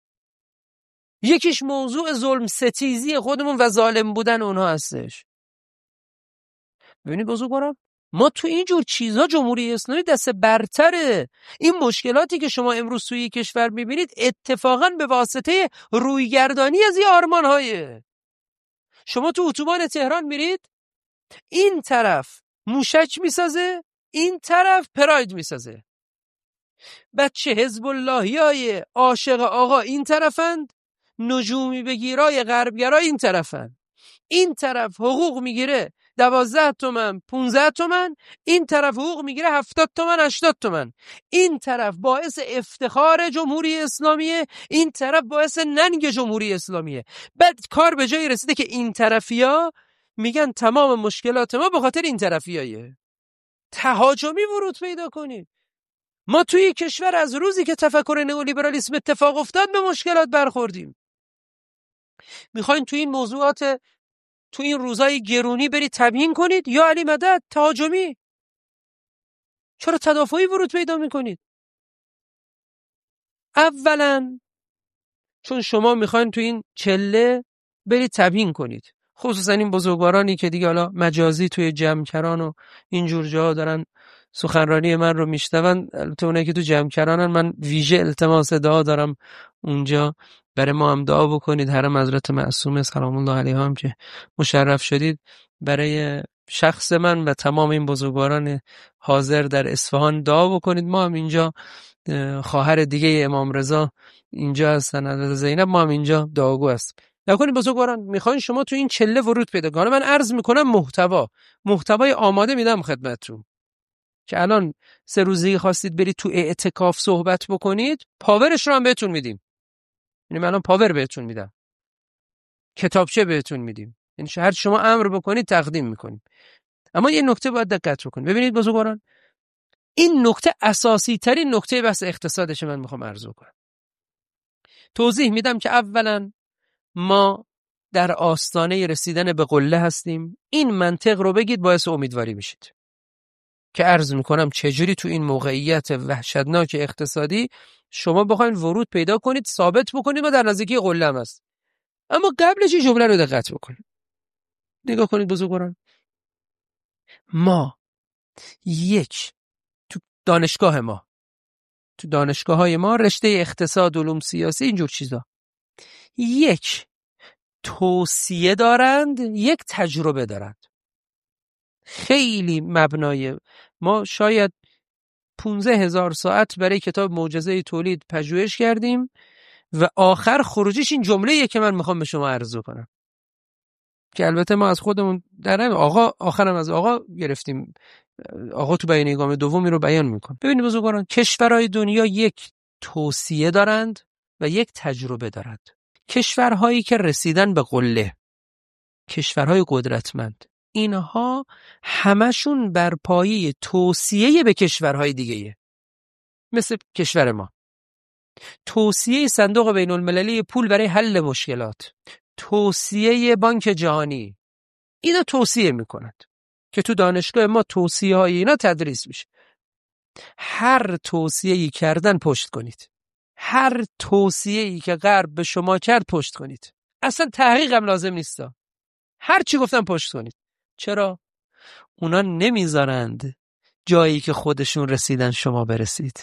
یکیش موضوع ظلم ستیزی خودمون و ظالم بودن اونها هستش. ببینید بزرگوارم، ما تو اینجور چیزها جمهوری اسلامی دست برتره. این مشکلاتی که شما امروز توی کشور میبینید اتفاقا به واسطه رویگردانی از این آرمان‌های. شما تو اتوبان تهران میرید، این طرف موشک میسازه، این طرف پراید میسازه. بچه حزب اللهیای عاشق آقا این طرفند، نجومی بگیرای غربگرای این طرفند. این طرف حقوق میگیره دوازده تومن پونزده تومن، این طرف حقوق میگیره هفتاد تومن هشتاد تومن. این طرف باعث افتخار جمهوری اسلامیه، این طرف باعث ننگ جمهوری اسلامیه. بعد کار به جایی رسیده که این طرفیا میگن تمام مشکلات ما به خاطر این طرفیایه. تهاجمی ورود پیدا کنید. ما توی کشور از روزی که تفکر نئولیبرالیسم اتفاق افتاد به مشکلات برخوردیم. میخواین توی این موضوعات تو این روزای گرونی برید تبیین کنید یا علی مدد تهاجمی؟ چرا تدافعی ورود پیدا میکنید؟ اولا چون شما میخواین تو این چله برید تبیین کنید، خصوصا این بزرگوارانی که دیگه حالا مجازی توی جمعکران و اینجور جاها دارن سخنرانی من رو میشنون. البته اونایی که تو جمعکرانن من ویژه التماس دعا دارم اونجا، برای ما هم دعا بکنید. حرم حضرت معصومه سلام الله علیها هم که مشرف شدید، برای شخص من و تمام این بزرگواران حاضر در اصفهان دعا بکنید. ما هم اینجا خواهر دیگه امام رضا اینجا هستن، حضرت زینب، ما هم اینجا دعاگو هستیم. نکنید بزرگواران میخواین شما تو این چله ورود پیدا کنید. من عرض میکنم محتوا محتوای آماده میدم خدمتتون که الان سه روزی خواستید برید تو اعتکاف صحبت بکنید، پاورش رو هم بهتون میدیم. یعنی من الان پاور بهتون میدم، کتابچه بهتون میدیم، یعنی هر شما امر بکنید تقدیم میکنیم. اما یه نکته باید دقت بکنید. ببینید بزرگواران، این نکته اساسی ترین نکته بحث اقتصادش من میخوام عرض کنم. توضیح میدم که اولا ما در آستانه رسیدن به قله هستیم. این منطق رو بگید باعث امیدواری میشید که عرض میکنم چجوری تو این موقعیت وحشتناک اقتصادی شما بخواید ورود پیدا کنید، ثابت بکنید ما در نزدیکی قله هم هست. اما قبلش این جمله رو دقت بکنید. نگاه کنید بزرگواران، ما یک تو دانشگاه ما تو دانشگاه های ما رشته اقتصاد، علوم سیاسی، اینجور چیزا، یک توصیه دارند، یک تجربه دارند. خیلی مبنای ما شاید پونزده هزار ساعت برای کتاب معجزه تولید پژوهش کردیم و آخر خروجیش این جمله‌ایه که من میخوام به شما عرض کنم. که البته ما از خودمون در آقا آخرم از آقا گرفتیم. آقا تو بیانیه گام دومی رو بیان میکنه. ببینید بزرگواران، کشورهای دنیا یک توصیه دارند و یک تجربه دارند. کشورهایی که رسیدن به قله، کشورهای قدرتمند، اینها همشون بر پایه توصیه به کشورهای دیگه، مثل کشور ما. توصیه صندوق بین المللی پول برای حل مشکلات، توصیه بانک جهانی، اینا توصیه میکنند که تو دانشگاه ما توصیه های اینا تدریس میشه. هر توصیه‌ای کردن پشت کنید. هر توصیه‌ای که غرب به شما کرد پشت کنید. اصلا تحقیق هم لازم نیستا. هر چی گفتن پشت کنید. چرا؟ اونا نمیذارند جایی که خودشون رسیدن شما برسید.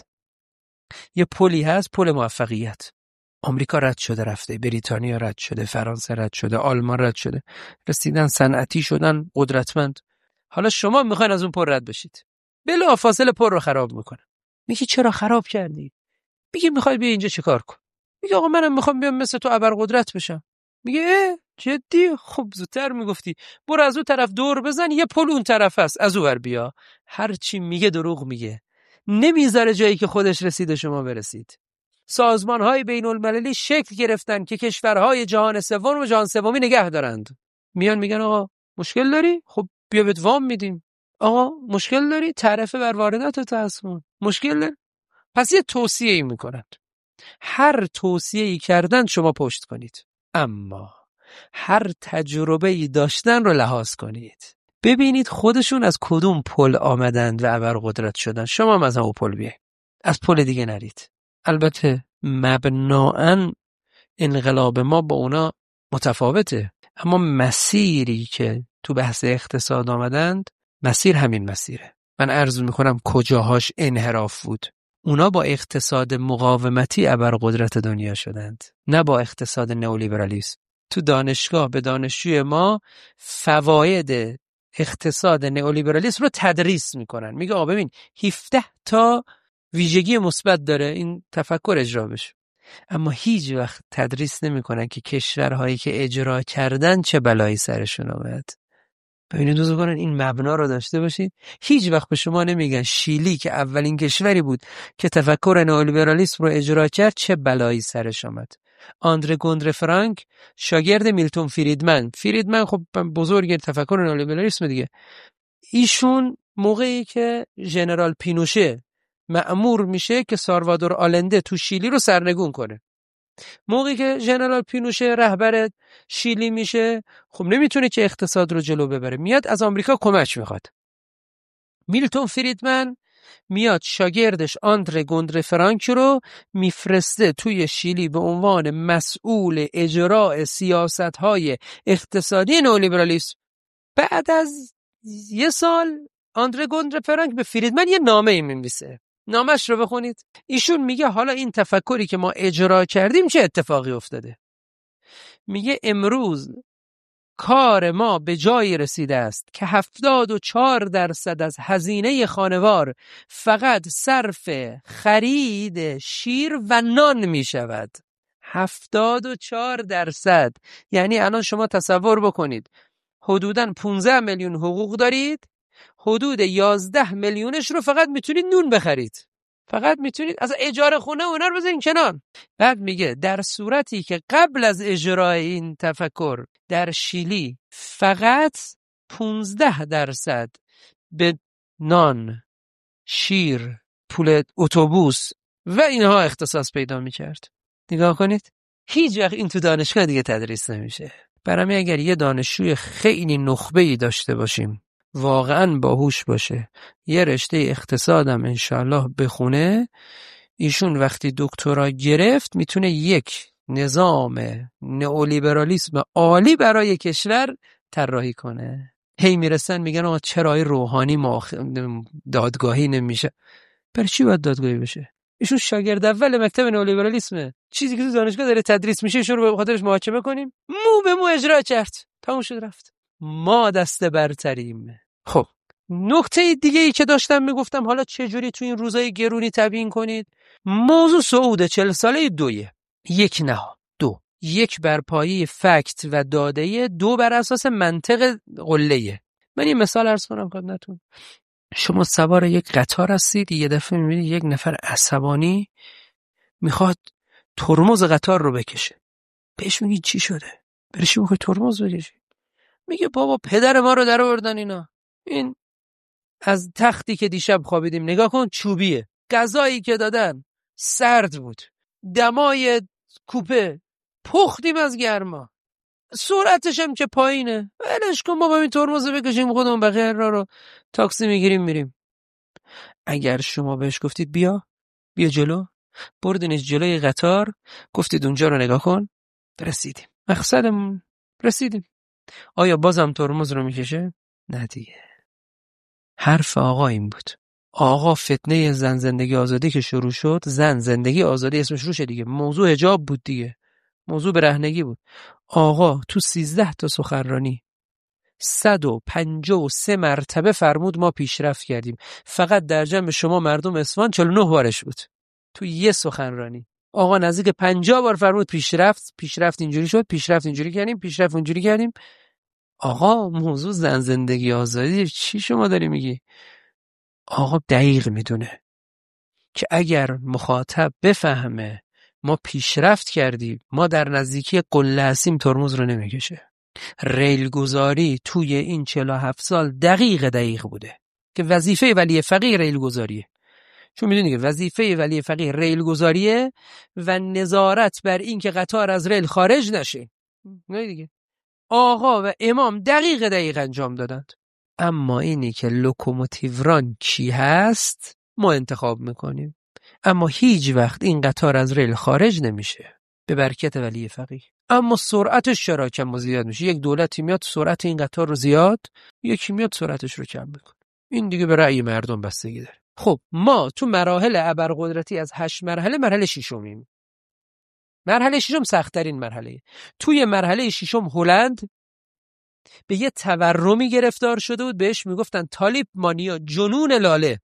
یه پلی هست، پل موفقیت. آمریکا رد شده رفته، بریتانیا رد شده، فرانسه رد شده، آلمان رد شده، رسیدن، صنعتی شدن، قدرتمند. حالا شما میخواین از اون پل رد بشید. بلافاصله پل رو خراب میکنه. میگی چرا خراب کردی؟ میگه میخوای بیا اینجا چیکار کن؟ میگه آقا منم میخوام بیام مثل تو ابرقدرت بشم. میگه اه جدی؟ خب زودتر میگفتی. برو از اون طرف دور بزن، یه پل اون طرف هست، از اون ور بیا. هر چی میگه دروغ میگه. نمیذاره جایی که خودش رسیده شما برسید. سازمان‌های بین‌المللی شکل گرفتن که کشورهای جهان سوم و جهان سومی نگه دارند. میان میگن آقا مشکل داری؟ خب بیا بهت وام میدیم. آقا مشکل داری؟ تعرفه بر واردات تاسمون. مشکل داری؟ پس یه توصیه‌ای میکنند. هر توصیه‌ای کردن شما پشت کنید. اما هر تجربه‌ای داشتن رو لحاظ کنید. ببینید خودشون از کدوم پل آمدند و ابرقدرت شدن. شما هم از اون پل بیاید. از پل دیگه نرید. البته مبناً انقلاب ما با اونا متفاوته، اما مسیری که تو بحث اقتصاد آمدند مسیر همین مسیره. من عرض میکنم کجاهاش انحراف بود. اونا با اقتصاد مقاومتی ابرقدرت دنیا شدند، نه با اقتصاد نئولیبرالیسم. تو دانشگاه به دانشجوی ما فواید اقتصاد نئولیبرالیسم رو تدریس میکنن. میگه آقا ببین هفده تا ویژگی مثبت داره این تفکر اجرا بشه، اما هیچ وقت تدریس نمیکنن که کشورهایی که اجرا کردن چه بلایی سرشون آمد. ببینید دوست کنن این مبنا رو داشته باشید. هیچ وقت به شما نمیگن شیلی که اولین کشوری بود که تفکر نئولیبرالیسم رو اجرا کرد چه بلایی سرش آمد. آندره گوندره فرانک شاگرد میلتون فریدمن، فریدمن خب بزرگ تفکر نئولیبرالیسم دیگه، ایشون موقعی که ژنرال پینوشه مأمور میشه که سالوادور آلنده تو شیلی رو سرنگون کنه، موقعی که ژنرال پینوشه رهبر شیلی میشه، خب نمیتونه که اقتصاد رو جلو ببره، میاد از آمریکا کمک میخواد. میلتون فریدمن میاد شاگردش آندره گوندره فرانک رو میفرسته توی شیلی به عنوان مسئول اجراء سیاست‌های اقتصادی نئولیبرالیسم. بعد از یه سال آندره گوندره فرانک به فریدمن یه نامه می‌نویسه. نامش رو بخونید. ایشون میگه حالا این تفکری که ما اجرا کردیم چه اتفاقی افتاده. میگه امروز کار ما به جایی رسیده است که هفتاد و چهار درصد از هزینه خانوار فقط صرف خرید شیر و نان می شود. هفتاد و چهار درصد. یعنی الان شما تصور بکنید حدوداً پانزده میلیون حقوق دارید، حدود یازده میلیونش رو فقط میتونید نون بخرید، فقط میتونید از اجاره خونه اونا رو بذارین کنار. بعد میگه در صورتی که قبل از اجرای این تفکر در شیلی فقط پانزده درصد به نان، شیر، پول اتوبوس و اینها اختصاص پیدا میکرد. نگاه کنید هیچ وقت این تو دانشگاه دیگه تدریس نمیشه. برای اگر یه دانشجوی خیلی نخبه‌ای داشته باشیم، واقعاً باهوش باشه، یه رشته اقتصادم انشالله بخونه، ایشون وقتی دکترا گرفت میتونه یک نظام نئولیبرالیسم عالی برای کشور طراحی کنه. هی میرسن میگن آقا چرا روحانی ما دادگاهی نمیشه؟ برای چی باید دادگاهی بشه؟ ایشون شاگرد اول مکتب نئولیبرالیسمه. چیزی که تو دانشگاه داره تدریس میشه ایشون رو به خاطرش محاکمه کنیم؟ مو به مو اجرا کرد، تموم شد رفت. ما دست برتریم. خب نکته دیگه ای که داشتم میگفتم حالا چه جوری تو این روزای گرونی تبیین کنید، موضوع صعود چهل ساله دویه. یک نه دو یک بر پایه فکت و داده، دو بر اساس منطق قله‌ایه. من یه مثال عرض کنم خدمتتون. شما سوار یک قطار هستید، یه دفعه میبینید یک نفر عصبانی میخواد ترمز قطار رو بکشه. بهش میگی چی شده؟ برش میخوای ترمز بکشی؟ میگه بابا پدر ما رو در آوردن اینا. این از تختی که دیشب خوابیدیم نگاه کن چوبیه. غذایی که دادن سرد بود. دمای کوپه پختیم از گرما. سرعتش هم که پایینه. ولش کن بابا این ترمز بکشیم خودمون بقیه راه رو تاکسی میگیریم میریم. اگر شما بهش گفتید بیا بیا جلو، بردینش جلوی قطار، گفتید اونجا رو نگاه کن، رسیدیم مقصدمون، رسیدیم. آیا بازم ترمز رو میکشه؟ نه دیگه. حرف آقا این بود. آقا فتنه زن زندگی آزادی که شروع شد، زن زندگی آزادی اسمش روشه دیگه، موضوع حجاب بود دیگه، موضوع برهنگی بود. آقا تو سیزده تا سخنرانی صد و پنجاه و سه مرتبه فرمود ما پیشرفت کردیم. فقط در جمع شما مردم اصفهان چهل و نه بارش بود. تو یه سخنرانی آقا نزدیک پنجاه بار فرمود پیشرفت، پیشرفت اینجوری شد، پیشرفت اینجوری کردیم، پیشرفت اونجوری کردیم. آقا موضوع زن زندگی آزادی چی شما داری میگی؟ آقا دقیق میدونه که اگر مخاطب بفهمه ما پیشرفت کردیم، ما در نزدیکی قله هستیم، ترمز رو نمیکشه. ریل گذاری توی این چهل و هفت سال دقیق دقیق بوده که وظیفه ولی فقیه ریل گذاریه. چون میدونی که وظیفه ولی فقیه ریل گذاریه و نظارت بر این که قطار از ریل خارج نشه. نه دیگه. آقا و امام دقیق دقیق انجام دادند. اما اینی که لوکوموتیوران کی هست ما انتخاب میکنیم. اما هیچ وقت این قطار از ریل خارج نمیشه به برکت ولی فقیه. اما سرعتش چرا کم و زیاد میشه؟ یک دولتی میاد سرعت این قطار رو زیاد، یکی میاد سرعتش رو کم میکنه. این دیگه به رأی مردم بستگی داره. خب ما تو مراحل ابرقدرتی از هشت مرحله مرحله ششمیم. مرحله ششم سخت‌ترین مرحله. توی مرحله ششم هلند به یه تورمی گرفتار شده بود، بهش میگفتن تالیپ مانیا، جنون لاله.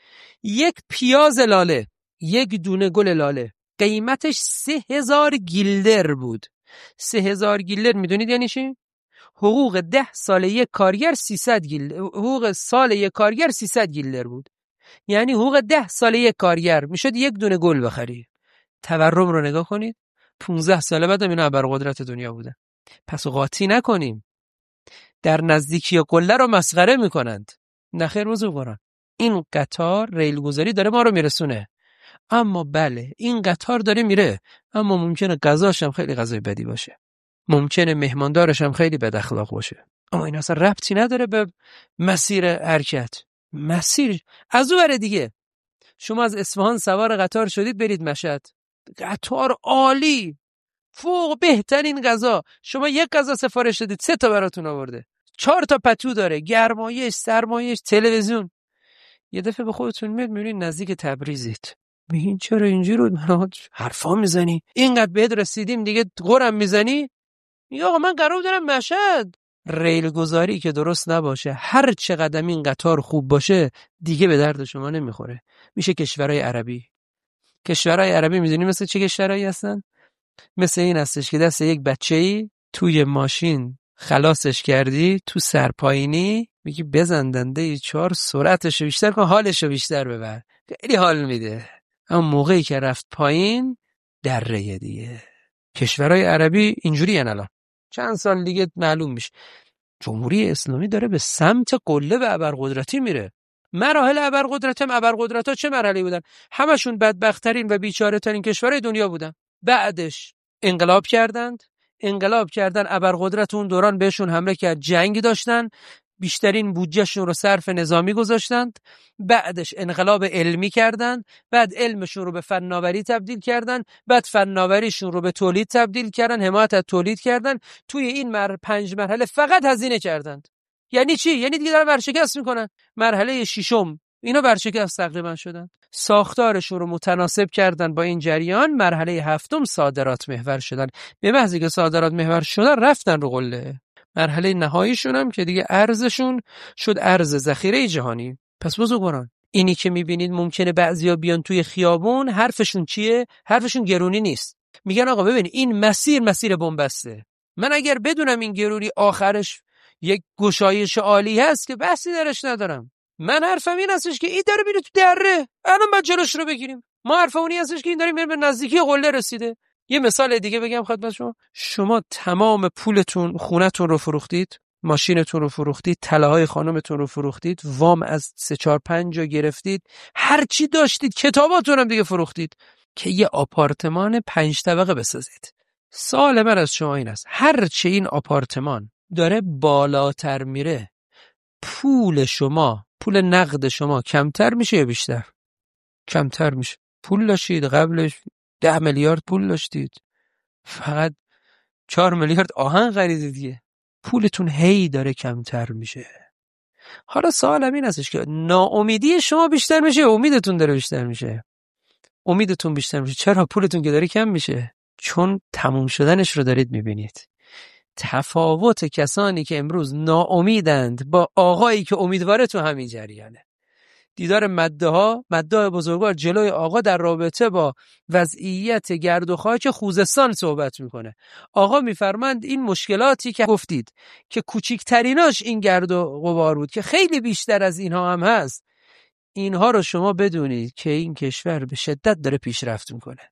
یک پیاز لاله، یک دونه گل لاله قیمتش سه هزار گیلدر بود. سه هزار گیلدر میدونید یعنی چی؟ حقوق ده سال یک کارگر سیصد گیلدر، حقوق سال یک کارگر سیصد گیلدر بود. یعنی حقوق ده سال یک کارگر میشد یک دونه گل بخری. تورم رو نگاه کنید. پونزده سال بعد اینا ابرقدرت دنیا بودن. پس قاطی نکنیم. در نزدیکی قله رو مسخره میکنند. نخیر موضوع قرآن. این قطار ریل گذاری داره ما رو میرسونه. اما بله این قطار داره میره، اما ممکنه غذاش هم خیلی غذای بدی باشه، ممکنه مهماندارش هم خیلی بد اخلاق باشه، اما این اصلا ربطی نداره به مسیر حرکت. مسیر از اون ور دیگه. شما از اصفهان سوار قطار شدید برید مشهد، قطار عالی، فوق بهترین غذا. شما یک غذا سفارش دادید سه تا براتون آورده، چهار تا پتو داره، گرمایش، سرمایش، تلویزیون. یه دفعه به خودتون میاد میبینید نزدیک تبریزید، میگین چرا اینجوری رو من حرفا میزنی؟ اینقدر بهت رسیدیم دیگه قرم میزنی؟ میگه آقا من قرار دارم مشهد. ریل گذاری که درست نباشه، هر چقدر این قطار خوب باشه دیگه به درد شما نمیخوره. میشه کشورهای عربی. کشورهای عربی میدونی مثل چه کشورهایی هستن؟ مثل این هستش که دست یک بچه‌ای توی ماشین خلاصش کردی، تو سرپایینی میگی بزن دنده چهار، سرعتشو بیشتر کن، حالشو بیشتر ببر، خیلی حال میده. اما موقعی که رفت پایین دره دیگه. کشورهای عربی اینجوری ان الان. چند سال دیگه معلوم میشه. جمهوری اسلامی داره به سمت قله و ابرقدرتی میره. مراحل ابرقدرت هم ابرقدرت‌ها چه مرحله‌ای بودن؟ همشون بدبخت‌ترین و بیچاره‌ترین کشورهای دنیا بودن. بعدش انقلاب کردند. انقلاب کردن ابرقدرت اون دوران بهشون حمله کرد، جنگ داشتن، بیشترین بودجهشون رو صرف نظامی گذاشتند. بعدش انقلاب علمی کردن، بعد علمشون رو به فناوری تبدیل کردن، بعد فناوریشون رو به تولید تبدیل کردن، حمایت از تولید کردن. توی این مر... پنج مرحله فقط هزینه کردند. یعنی چی؟ یعنی دیگه دارن ورشکست میکنن. مرحله ششم اینا ورشکست تقریبا شدن، ساختارشون رو متناسب کردن با این جریان. مرحله هفتم صادرات محور شدن. به محض که صادرات محور شدن رفتن رو قله. مرحله نهاییشون هم که دیگه ارزشون شد ارز ذخیره جهانی. پس بزرگواران اینی که میبینید ممکنه بعضیا بیان توی خیابون حرفشون چیه؟ حرفشون گرونی نیست. میگن آقا ببین این مسیر مسیر بنبسته، من اگر بدونم این گرونی آخرش یک گشایش عالی هست که بحثی درش ندارم. من حرفم این هستش که این داره میره تو دره، الان باید جلوش رو بگیریم. ما حرفمون این هستش که این داره میره به نزدیکی قله رسیده. یه مثال دیگه بگم خدمت شما، شما تمام پولتون، خونتون رو فروختید، ماشینتون رو فروختید، طلاهای خانمتون رو فروختید، وام از سه چهار پنج جا گرفتید، هر چی داشتید، کتاباتون هم دیگه فروختید که یه آپارتمان پنج طبقه بسازید. سوال من از شما این است، هر چه این آپارتمان داره بالاتر میره، پول شما، پول نقد شما کمتر میشه یا بیشتر؟ کمتر میشه. پول داشتید قبلش ده میلیارد پول داشتید، فقط چهار میلیارد آهن خریدید دیگه. پولتون هی داره کمتر میشه. حالا سوالم این هستش که ناامیدی شما بیشتر میشه، امیدتون داره بیشتر میشه؟ امیدتون بیشتر میشه. چرا؟ پولتون که داره کم میشه. چون تموم شدنش رو دارید میبینید. تفاوت کسانی که امروز ناامیدند با آقایی که امیدواره تو همین جریانه. دیدار مده ها، مده بزرگوار جلوی آقا در رابطه با وضعیت گرد و خاک خوزستان صحبت میکنه. آقا میفرمند این مشکلاتی که گفتید که کوچیکتریناش این گرد و غبار بود که خیلی بیشتر از اینها هم هست، اینها رو شما بدونید که این کشور به شدت داره پیشرفت میکنه.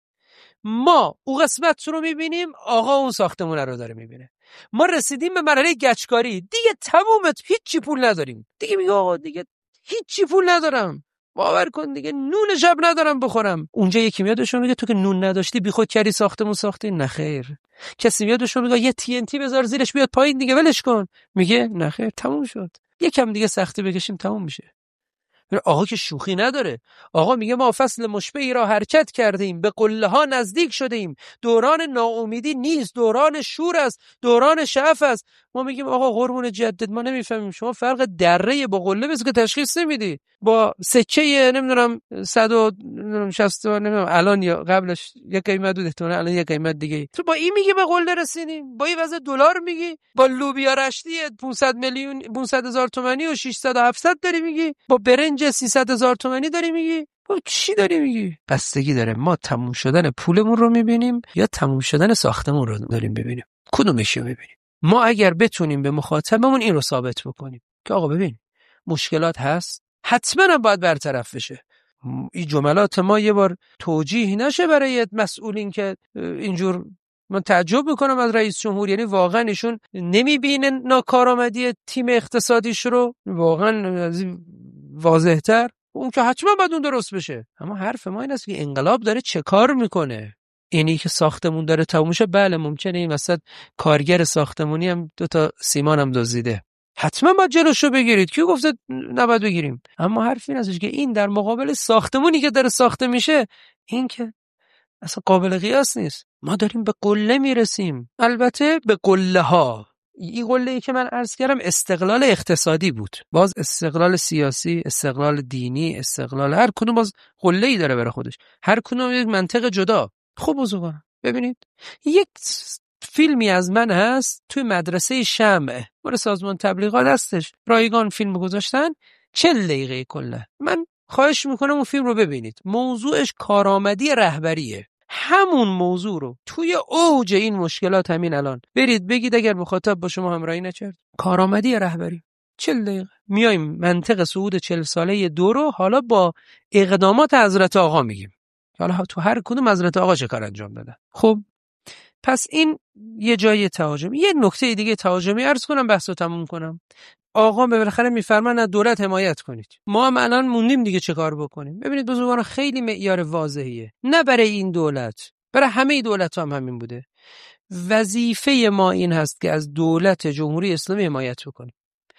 ما اون قسمت رو میبینیم، آقا اون ساختمون رو داره میبینه. ما رسیدیم به مرحله گچکاری، دیگه تمومت، هیچی پول نداریم دیگه. میگه آقا دیگه هیچی پول ندارم، باور کن دیگه نون شب ندارم بخورم. اونجا یکی میادشون میگه تو که نون نداشتی بیخود کردی ساختمون ساختی؟ نخیر. کسی میادشون میگه یه تی ان تی بذار زیرش بیاد پایین دیگه ولش کن، میگه نخیر تموم شد، یکم دیگه سختی بکشیم تموم میشه. آقا که شوخی نداره. آقا میگه ما فصل مشبعی را حرکت کردیم، به قله ها نزدیک شدیم، دوران ناامیدی نیست، دوران شور است، دوران شعف است. ما میگیم آقا قربون جدد ما نمیفهمیم، شما فرق دره با قله بس که تشخیص نمیدی، با سکه نمیدونم صد و شصت نمیدونم الان یا قبلش یک قیمت بود احتمالاً الان یک قیمت دیگه، تو با این میگی به قله رسیدیم، با این وضع دلار میگی، با لوبیا رشتی پانصد میلیون پانصد هزار تومانی و ششصد و هفتصد داری میگی، با برنج سیصد هزار تومانی داری میگی، با چی داری میگی؟ بستگی داره ما تموم شدن پولمون رو میبینیم یا تموم شدن ساختمون رو داریم ببینیم، کدومش رو میبینیم. ما اگر بتونیم به مخاطبمون این رو ثابت بکنیم که آقا ببین مشکلات هست، حتما باید برطرف بشه، این جملات ما یه بار توجیه نشه برای مسئولین که اینجور. من تعجب میکنم از رئیس جمهور، یعنی واقعا ایشون نمیبینه ناکارآمدی تیم اقتصادیش رو، واقعا از واضح‌تر اون که حتما باید اون درست بشه. اما حرف ما این است که انقلاب داره چه کار میکنه؟ اینی که ساختمون داره تموم میشه، بله ممکنه این وسط کارگر ساختمونی هم دو تا سیمان هم دزدیده، حتما باید جلوشو بگیرید، کی گفته نباید بگیریم؟ اما حرف این است که این در مقابل ساختمونی که داره ساخته میشه، این که اصلا قابل قیاس نیست. ما داریم به قله میرسیم، البته به قله ها. این قله ای که من عرض کردم استقلال اقتصادی بود، باز استقلال سیاسی، استقلال دینی، استقلال هر کدوم باز قله ای داره برای خودش، هر کدوم یک منطق جدا. خب بزرگان ببینید، یک فیلمی از من هست توی مدرسه شمع مال سازمان تبلیغات هستش، رایگان فیلم گذاشتن، چهل دقیقه کله. من خواهش میکنم اون فیلم رو ببینید، موضوعش کارآمدی رهبریه. همون موضوع رو توی اوج این مشکلات همین الان برید بگید اگر مخاطب با شما همراهی نکرد، کارآمدی رهبری. چهل دقیقه میایم منطق صعود چهل ساله دو رو حالا با اقدامات حضرت آقا میگیم، حالا تو هر کدوم حضرت آقا چه کار انجام دادن. خب پس این یه جای تهاجمی. یه نکته دیگه تهاجمی عرض کنم بحثو تموم کنم. آقا بالاخره میفرمان از دولت حمایت کنید، ما هم الان موندیم دیگه چه کار بکنیم. ببینید بزرگواران خیلی معیار واضحیه، نه برای این دولت، برای همه دولت هم همین بوده. وظیفه ما این هست که از دولت جمهوری اسلامی حمایت بکنیم،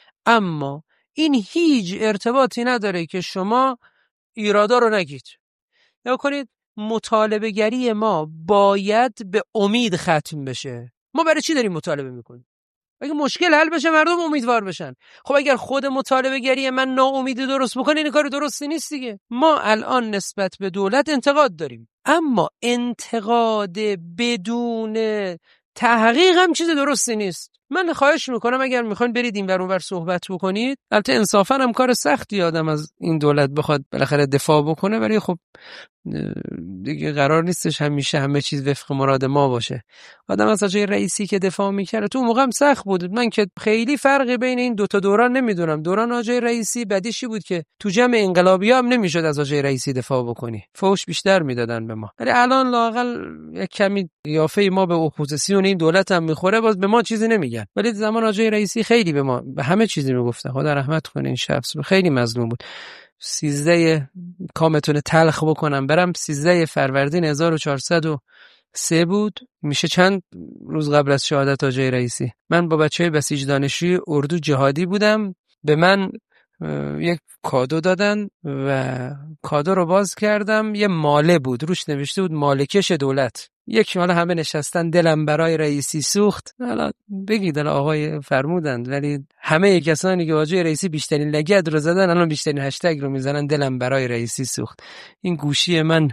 اما این هیچ ارتباطی نداره که شما ایرادا رو نگید. نگاه کنید، مطالبه گری ما باید به امید ختم بشه. ما برای چی داریم مطالبه میکنیم؟ اگه مشکل حل بشه مردم امیدوار بشن. خب اگر خود مطالبه گری من ناامیدی درست بکنه، این کار درستی نیست دیگه. ما الان نسبت به دولت انتقاد داریم، اما انتقاد بدون تحقیق هم چیز درستی نیست. من خواهش میکنم اگر میخواین برید این ور اون ور صحبت بکنید، البته انصافا هم کار سختی آدم از این دولت بخواد بالاخره دفاع بکنه، ولی خب دیگه قرار نیستش همیشه همه چیز وفق مراد ما باشه. آدم از آقای رئیسی که دفاع میکرد تو موقعم سخت بود. من که خیلی فرقی بین این دوتا دوران نمیدونم. دوران آقای رئیسی بدیشی بود که تو جمع انقلابی‌ها هم نمیشد از آقای رئیسی دفاع بکنی، فوش بیشتر میدادن به ما. ولی الان لااقل یک کمی قیافه ما به اپوزیسیون این دولت هم میخوره، باز به ما چیزی نمیگن. ولی زمان آقای رئیسی خیلی به ما به همه چیزی میگفتن. خدا رحمت کنه این شخص، خیلی مظلوم بود. سیزده کامتون تلخ بکنم برم، سیزده فروردین هزار و چهارصد و سه بود، میشه چند روز قبل از شهادت آقای رئیسی. من با بچهای بسیج دانشجوی اردو جهادی بودم. به من یک کادو دادن و کادو رو باز کردم، یه ماله بود روش نوشته بود مالکش دولت. یک حالا همه نشستن دلم برای رئیسی سوخت. حالا بگید حالا آقای فرمودند، ولی همه کسانی که آقای رئیسی بیشترین لگد رو زدن الان بیشترین هشتگ رو میزنن دلم برای رئیسی سوخت. این گوشی من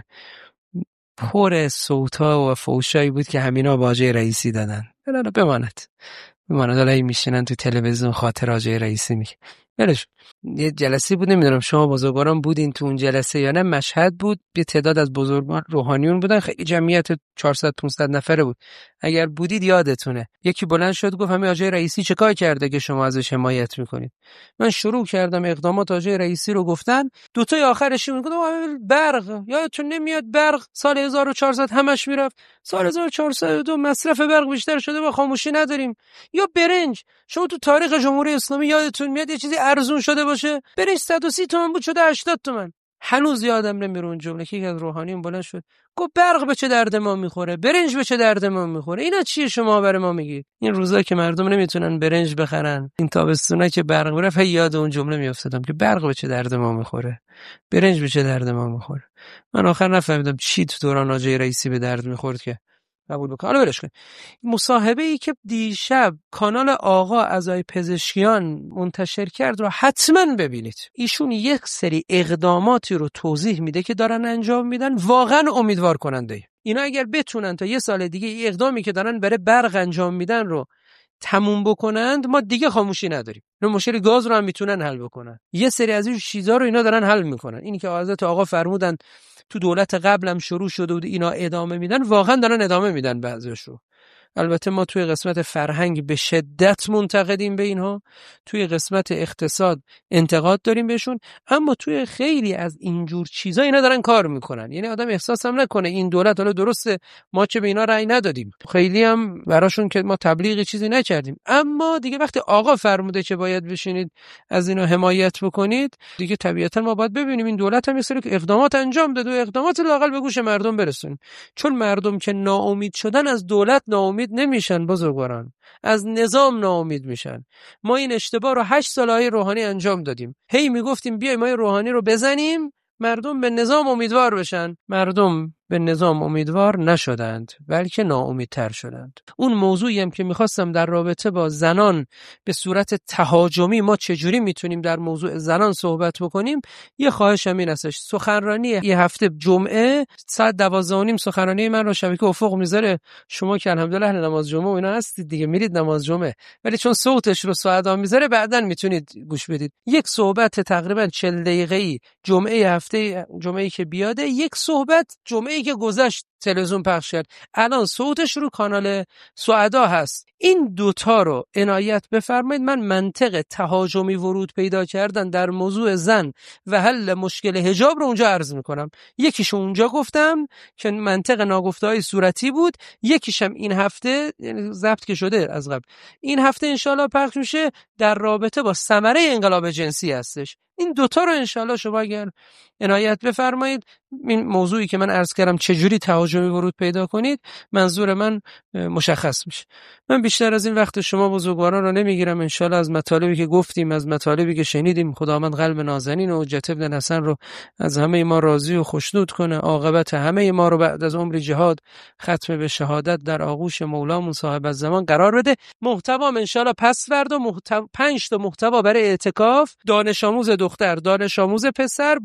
پر صوتا و فوشایی بود که همینا با آقای رئیسی دادن. حالا بماند بماند حالا این میشینن تو تلویزیون خاطر آقای رئیسی میگه. بلش یه جلسه بود، نمیدونم شما بزرگواران بودین تو اون جلسه یا نه. مشهد بود، یه تعداد از بزرگواران روحانیون بودن، خیلی جمعیت چهارصد پانصد نفره بود. اگر بودید یادتونه. یکی بلند شد گفت همین آقای رئیسی چه کار کرده که شما ازش حمایت میکنید؟ من شروع کردم اقدامات آقای رئیسی رو گفتن. دو تای آخرش میگفت برق، یادتون نمیاد برق سال هزار و چهارصد همش میرفت، سال هزار و چهارصد و دو مصرف برق بیشتر شده و خاموشی نداریم. یا برنج، شما تو تاریخ جمهوری اسلامی یادتون میاد یه چیزی ارزون شده باشه؟ برنج صد و سی تومن بود شده هشتاد تومن. هنوز یادم نمیره اون جمله که یک از روحانیون بلند شد گفت برق به چه درد ما میخوره، برنج به چه درد ما میخوره. اینا چیه شما برای ما میگید؟ این روزا که مردم نمیتونن برنج بخرن، این تابستونا که برق میرفت، یاد اون جمله میافتادم که برق به چه درد ما میخوره، برنج به چه درد ما میخوره. من آخر نفهمیدم چی تو دوران آقای رئیسی به درد میخورد که قبول بکنه. حالا ولش کن. مصاحبه ای که دیشب کانال آقا عزای پزشکیان منتشر کرد رو حتما ببینید. ایشون یک سری اقداماتی رو توضیح میده که دارن انجام میدن، واقعا امیدوار کننده. اینا اگر بتونن تا یه سال دیگه این اقدامی که دارن برای برق انجام میدن رو تموم بکنند، ما دیگه خاموشی نداریم. اینا مشکل گاز رو هم میتونن حل بکنن. یه سری از این چیزا رو اینا دارن حل میکنن. اینی که حضرت آقا فرمودن تو دولت قبلم شروع شده بود اینا ادامه میدن، واقعا دارن ادامه میدن بعضیش رو. البته ما توی قسمت فرهنگ به شدت منتقدیم به اینها، توی قسمت اقتصاد انتقاد داریم بهشون، اما توی خیلی از اینجور چیزا اینا دارن کار میکنن. یعنی آدم احساس هم نکنه این دولت حالا درسته ما چه به اینا رأی ندادیم، خیلی هم براشون که ما تبلیغی چیزی نکردیم، اما دیگه وقتی آقا فرموده که باید بشینید از اینا حمایت بکنید، دیگه طبیعتا ما باید ببینیم این دولت هم یه سری اقدامات انجام داده و اقدامات لااقل به گوش مردم برسونیم. چون مردم که ناامید شدن از دولت ناامید نمیشن بزرگواران، از نظام ناامید میشن. ما این اشتباه رو هشت سال آقای روحانی انجام دادیم. هی میگفتیم بیایم آقای روحانی رو بزنیم مردم به نظام امیدوار بشن. مردم به نظام امیدوار نشدند، بلکه ناامیدتر شدند. اون موضوعی هم که میخواستم در رابطه با زنان به صورت تهاجمی ما چجوری میتونیم در موضوع زنان صحبت بکنیم، یه خواهشم این هستش. سخنرانی یه هفته جمعه ساعت دوازده و نیم سخنرانی من رو شبکه افق میذاره. شما که الحمدلله اهل نماز جمعه و اینا هستید دیگه، میرید نماز جمعه، ولی چون صوتش رو ساعتا میذاره بعدن میتونید گوش بدید. یک صحبت تقریبا چهل دقیقه‌ای جمعه هفته، جمعه‌ای که بیاده، یک صحبت جمعه که گذشت تلویزیون پخش کرد، الان صوتش رو کانال سعدا هست. این دوتا رو عنایت بفرمایید. من منطق تهاجمی ورود پیدا کردن در موضوع زن و حل مشکل حجاب رو اونجا عرض میکنم. یکیشو اونجا گفتم که منطق ناگفته‌های صورتی بود، یکیشم این هفته، یعنی ضبط که شده از قبل، این هفته انشالله پخش میشه، در رابطه با ثمره انقلاب جنسی هستش. این دوتا رو انشالله شما اگر عنایت بفرمایید، این موضوعی که من عرض کردم چجوری تهاجمی ورود پیدا کنید، منظور من مشخص میشه. من بیشتر از این وقت شما بزرگواران رو نمیگیرم. انشالله از مطالبی که گفتیم، از مطالبی که شنیدیم، خداوند قلب نازنین و حجت ابن حسن رو از همه ما راضی و خوشنود کنه. عاقبت همه ما رو بعد از عمر جهاد ختم به شهادت در آغوش مولامون صاحب الزمان قرار بده. محتوا انشالله پس فردا محتوا پنج تا محتوا برای اعتکاف، دانش آموز دختر، دانش آموز پسر، بزرگسال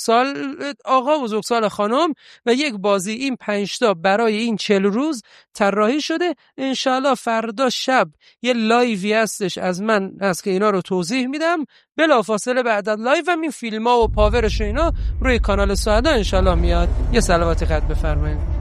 سال آقا، بزرگسال خانم و یک بازی. این پنج تا برای این چهل روز طراحی شده. انشالله فردا شب یه لایوی هستش از من هست که اینا رو توضیح میدم. بلافاصله بعد از لایو هم این فیلم ها و پاورش و اینا روی کانال سعدا انشالله میاد. یه صلواتی خط بفرمایید.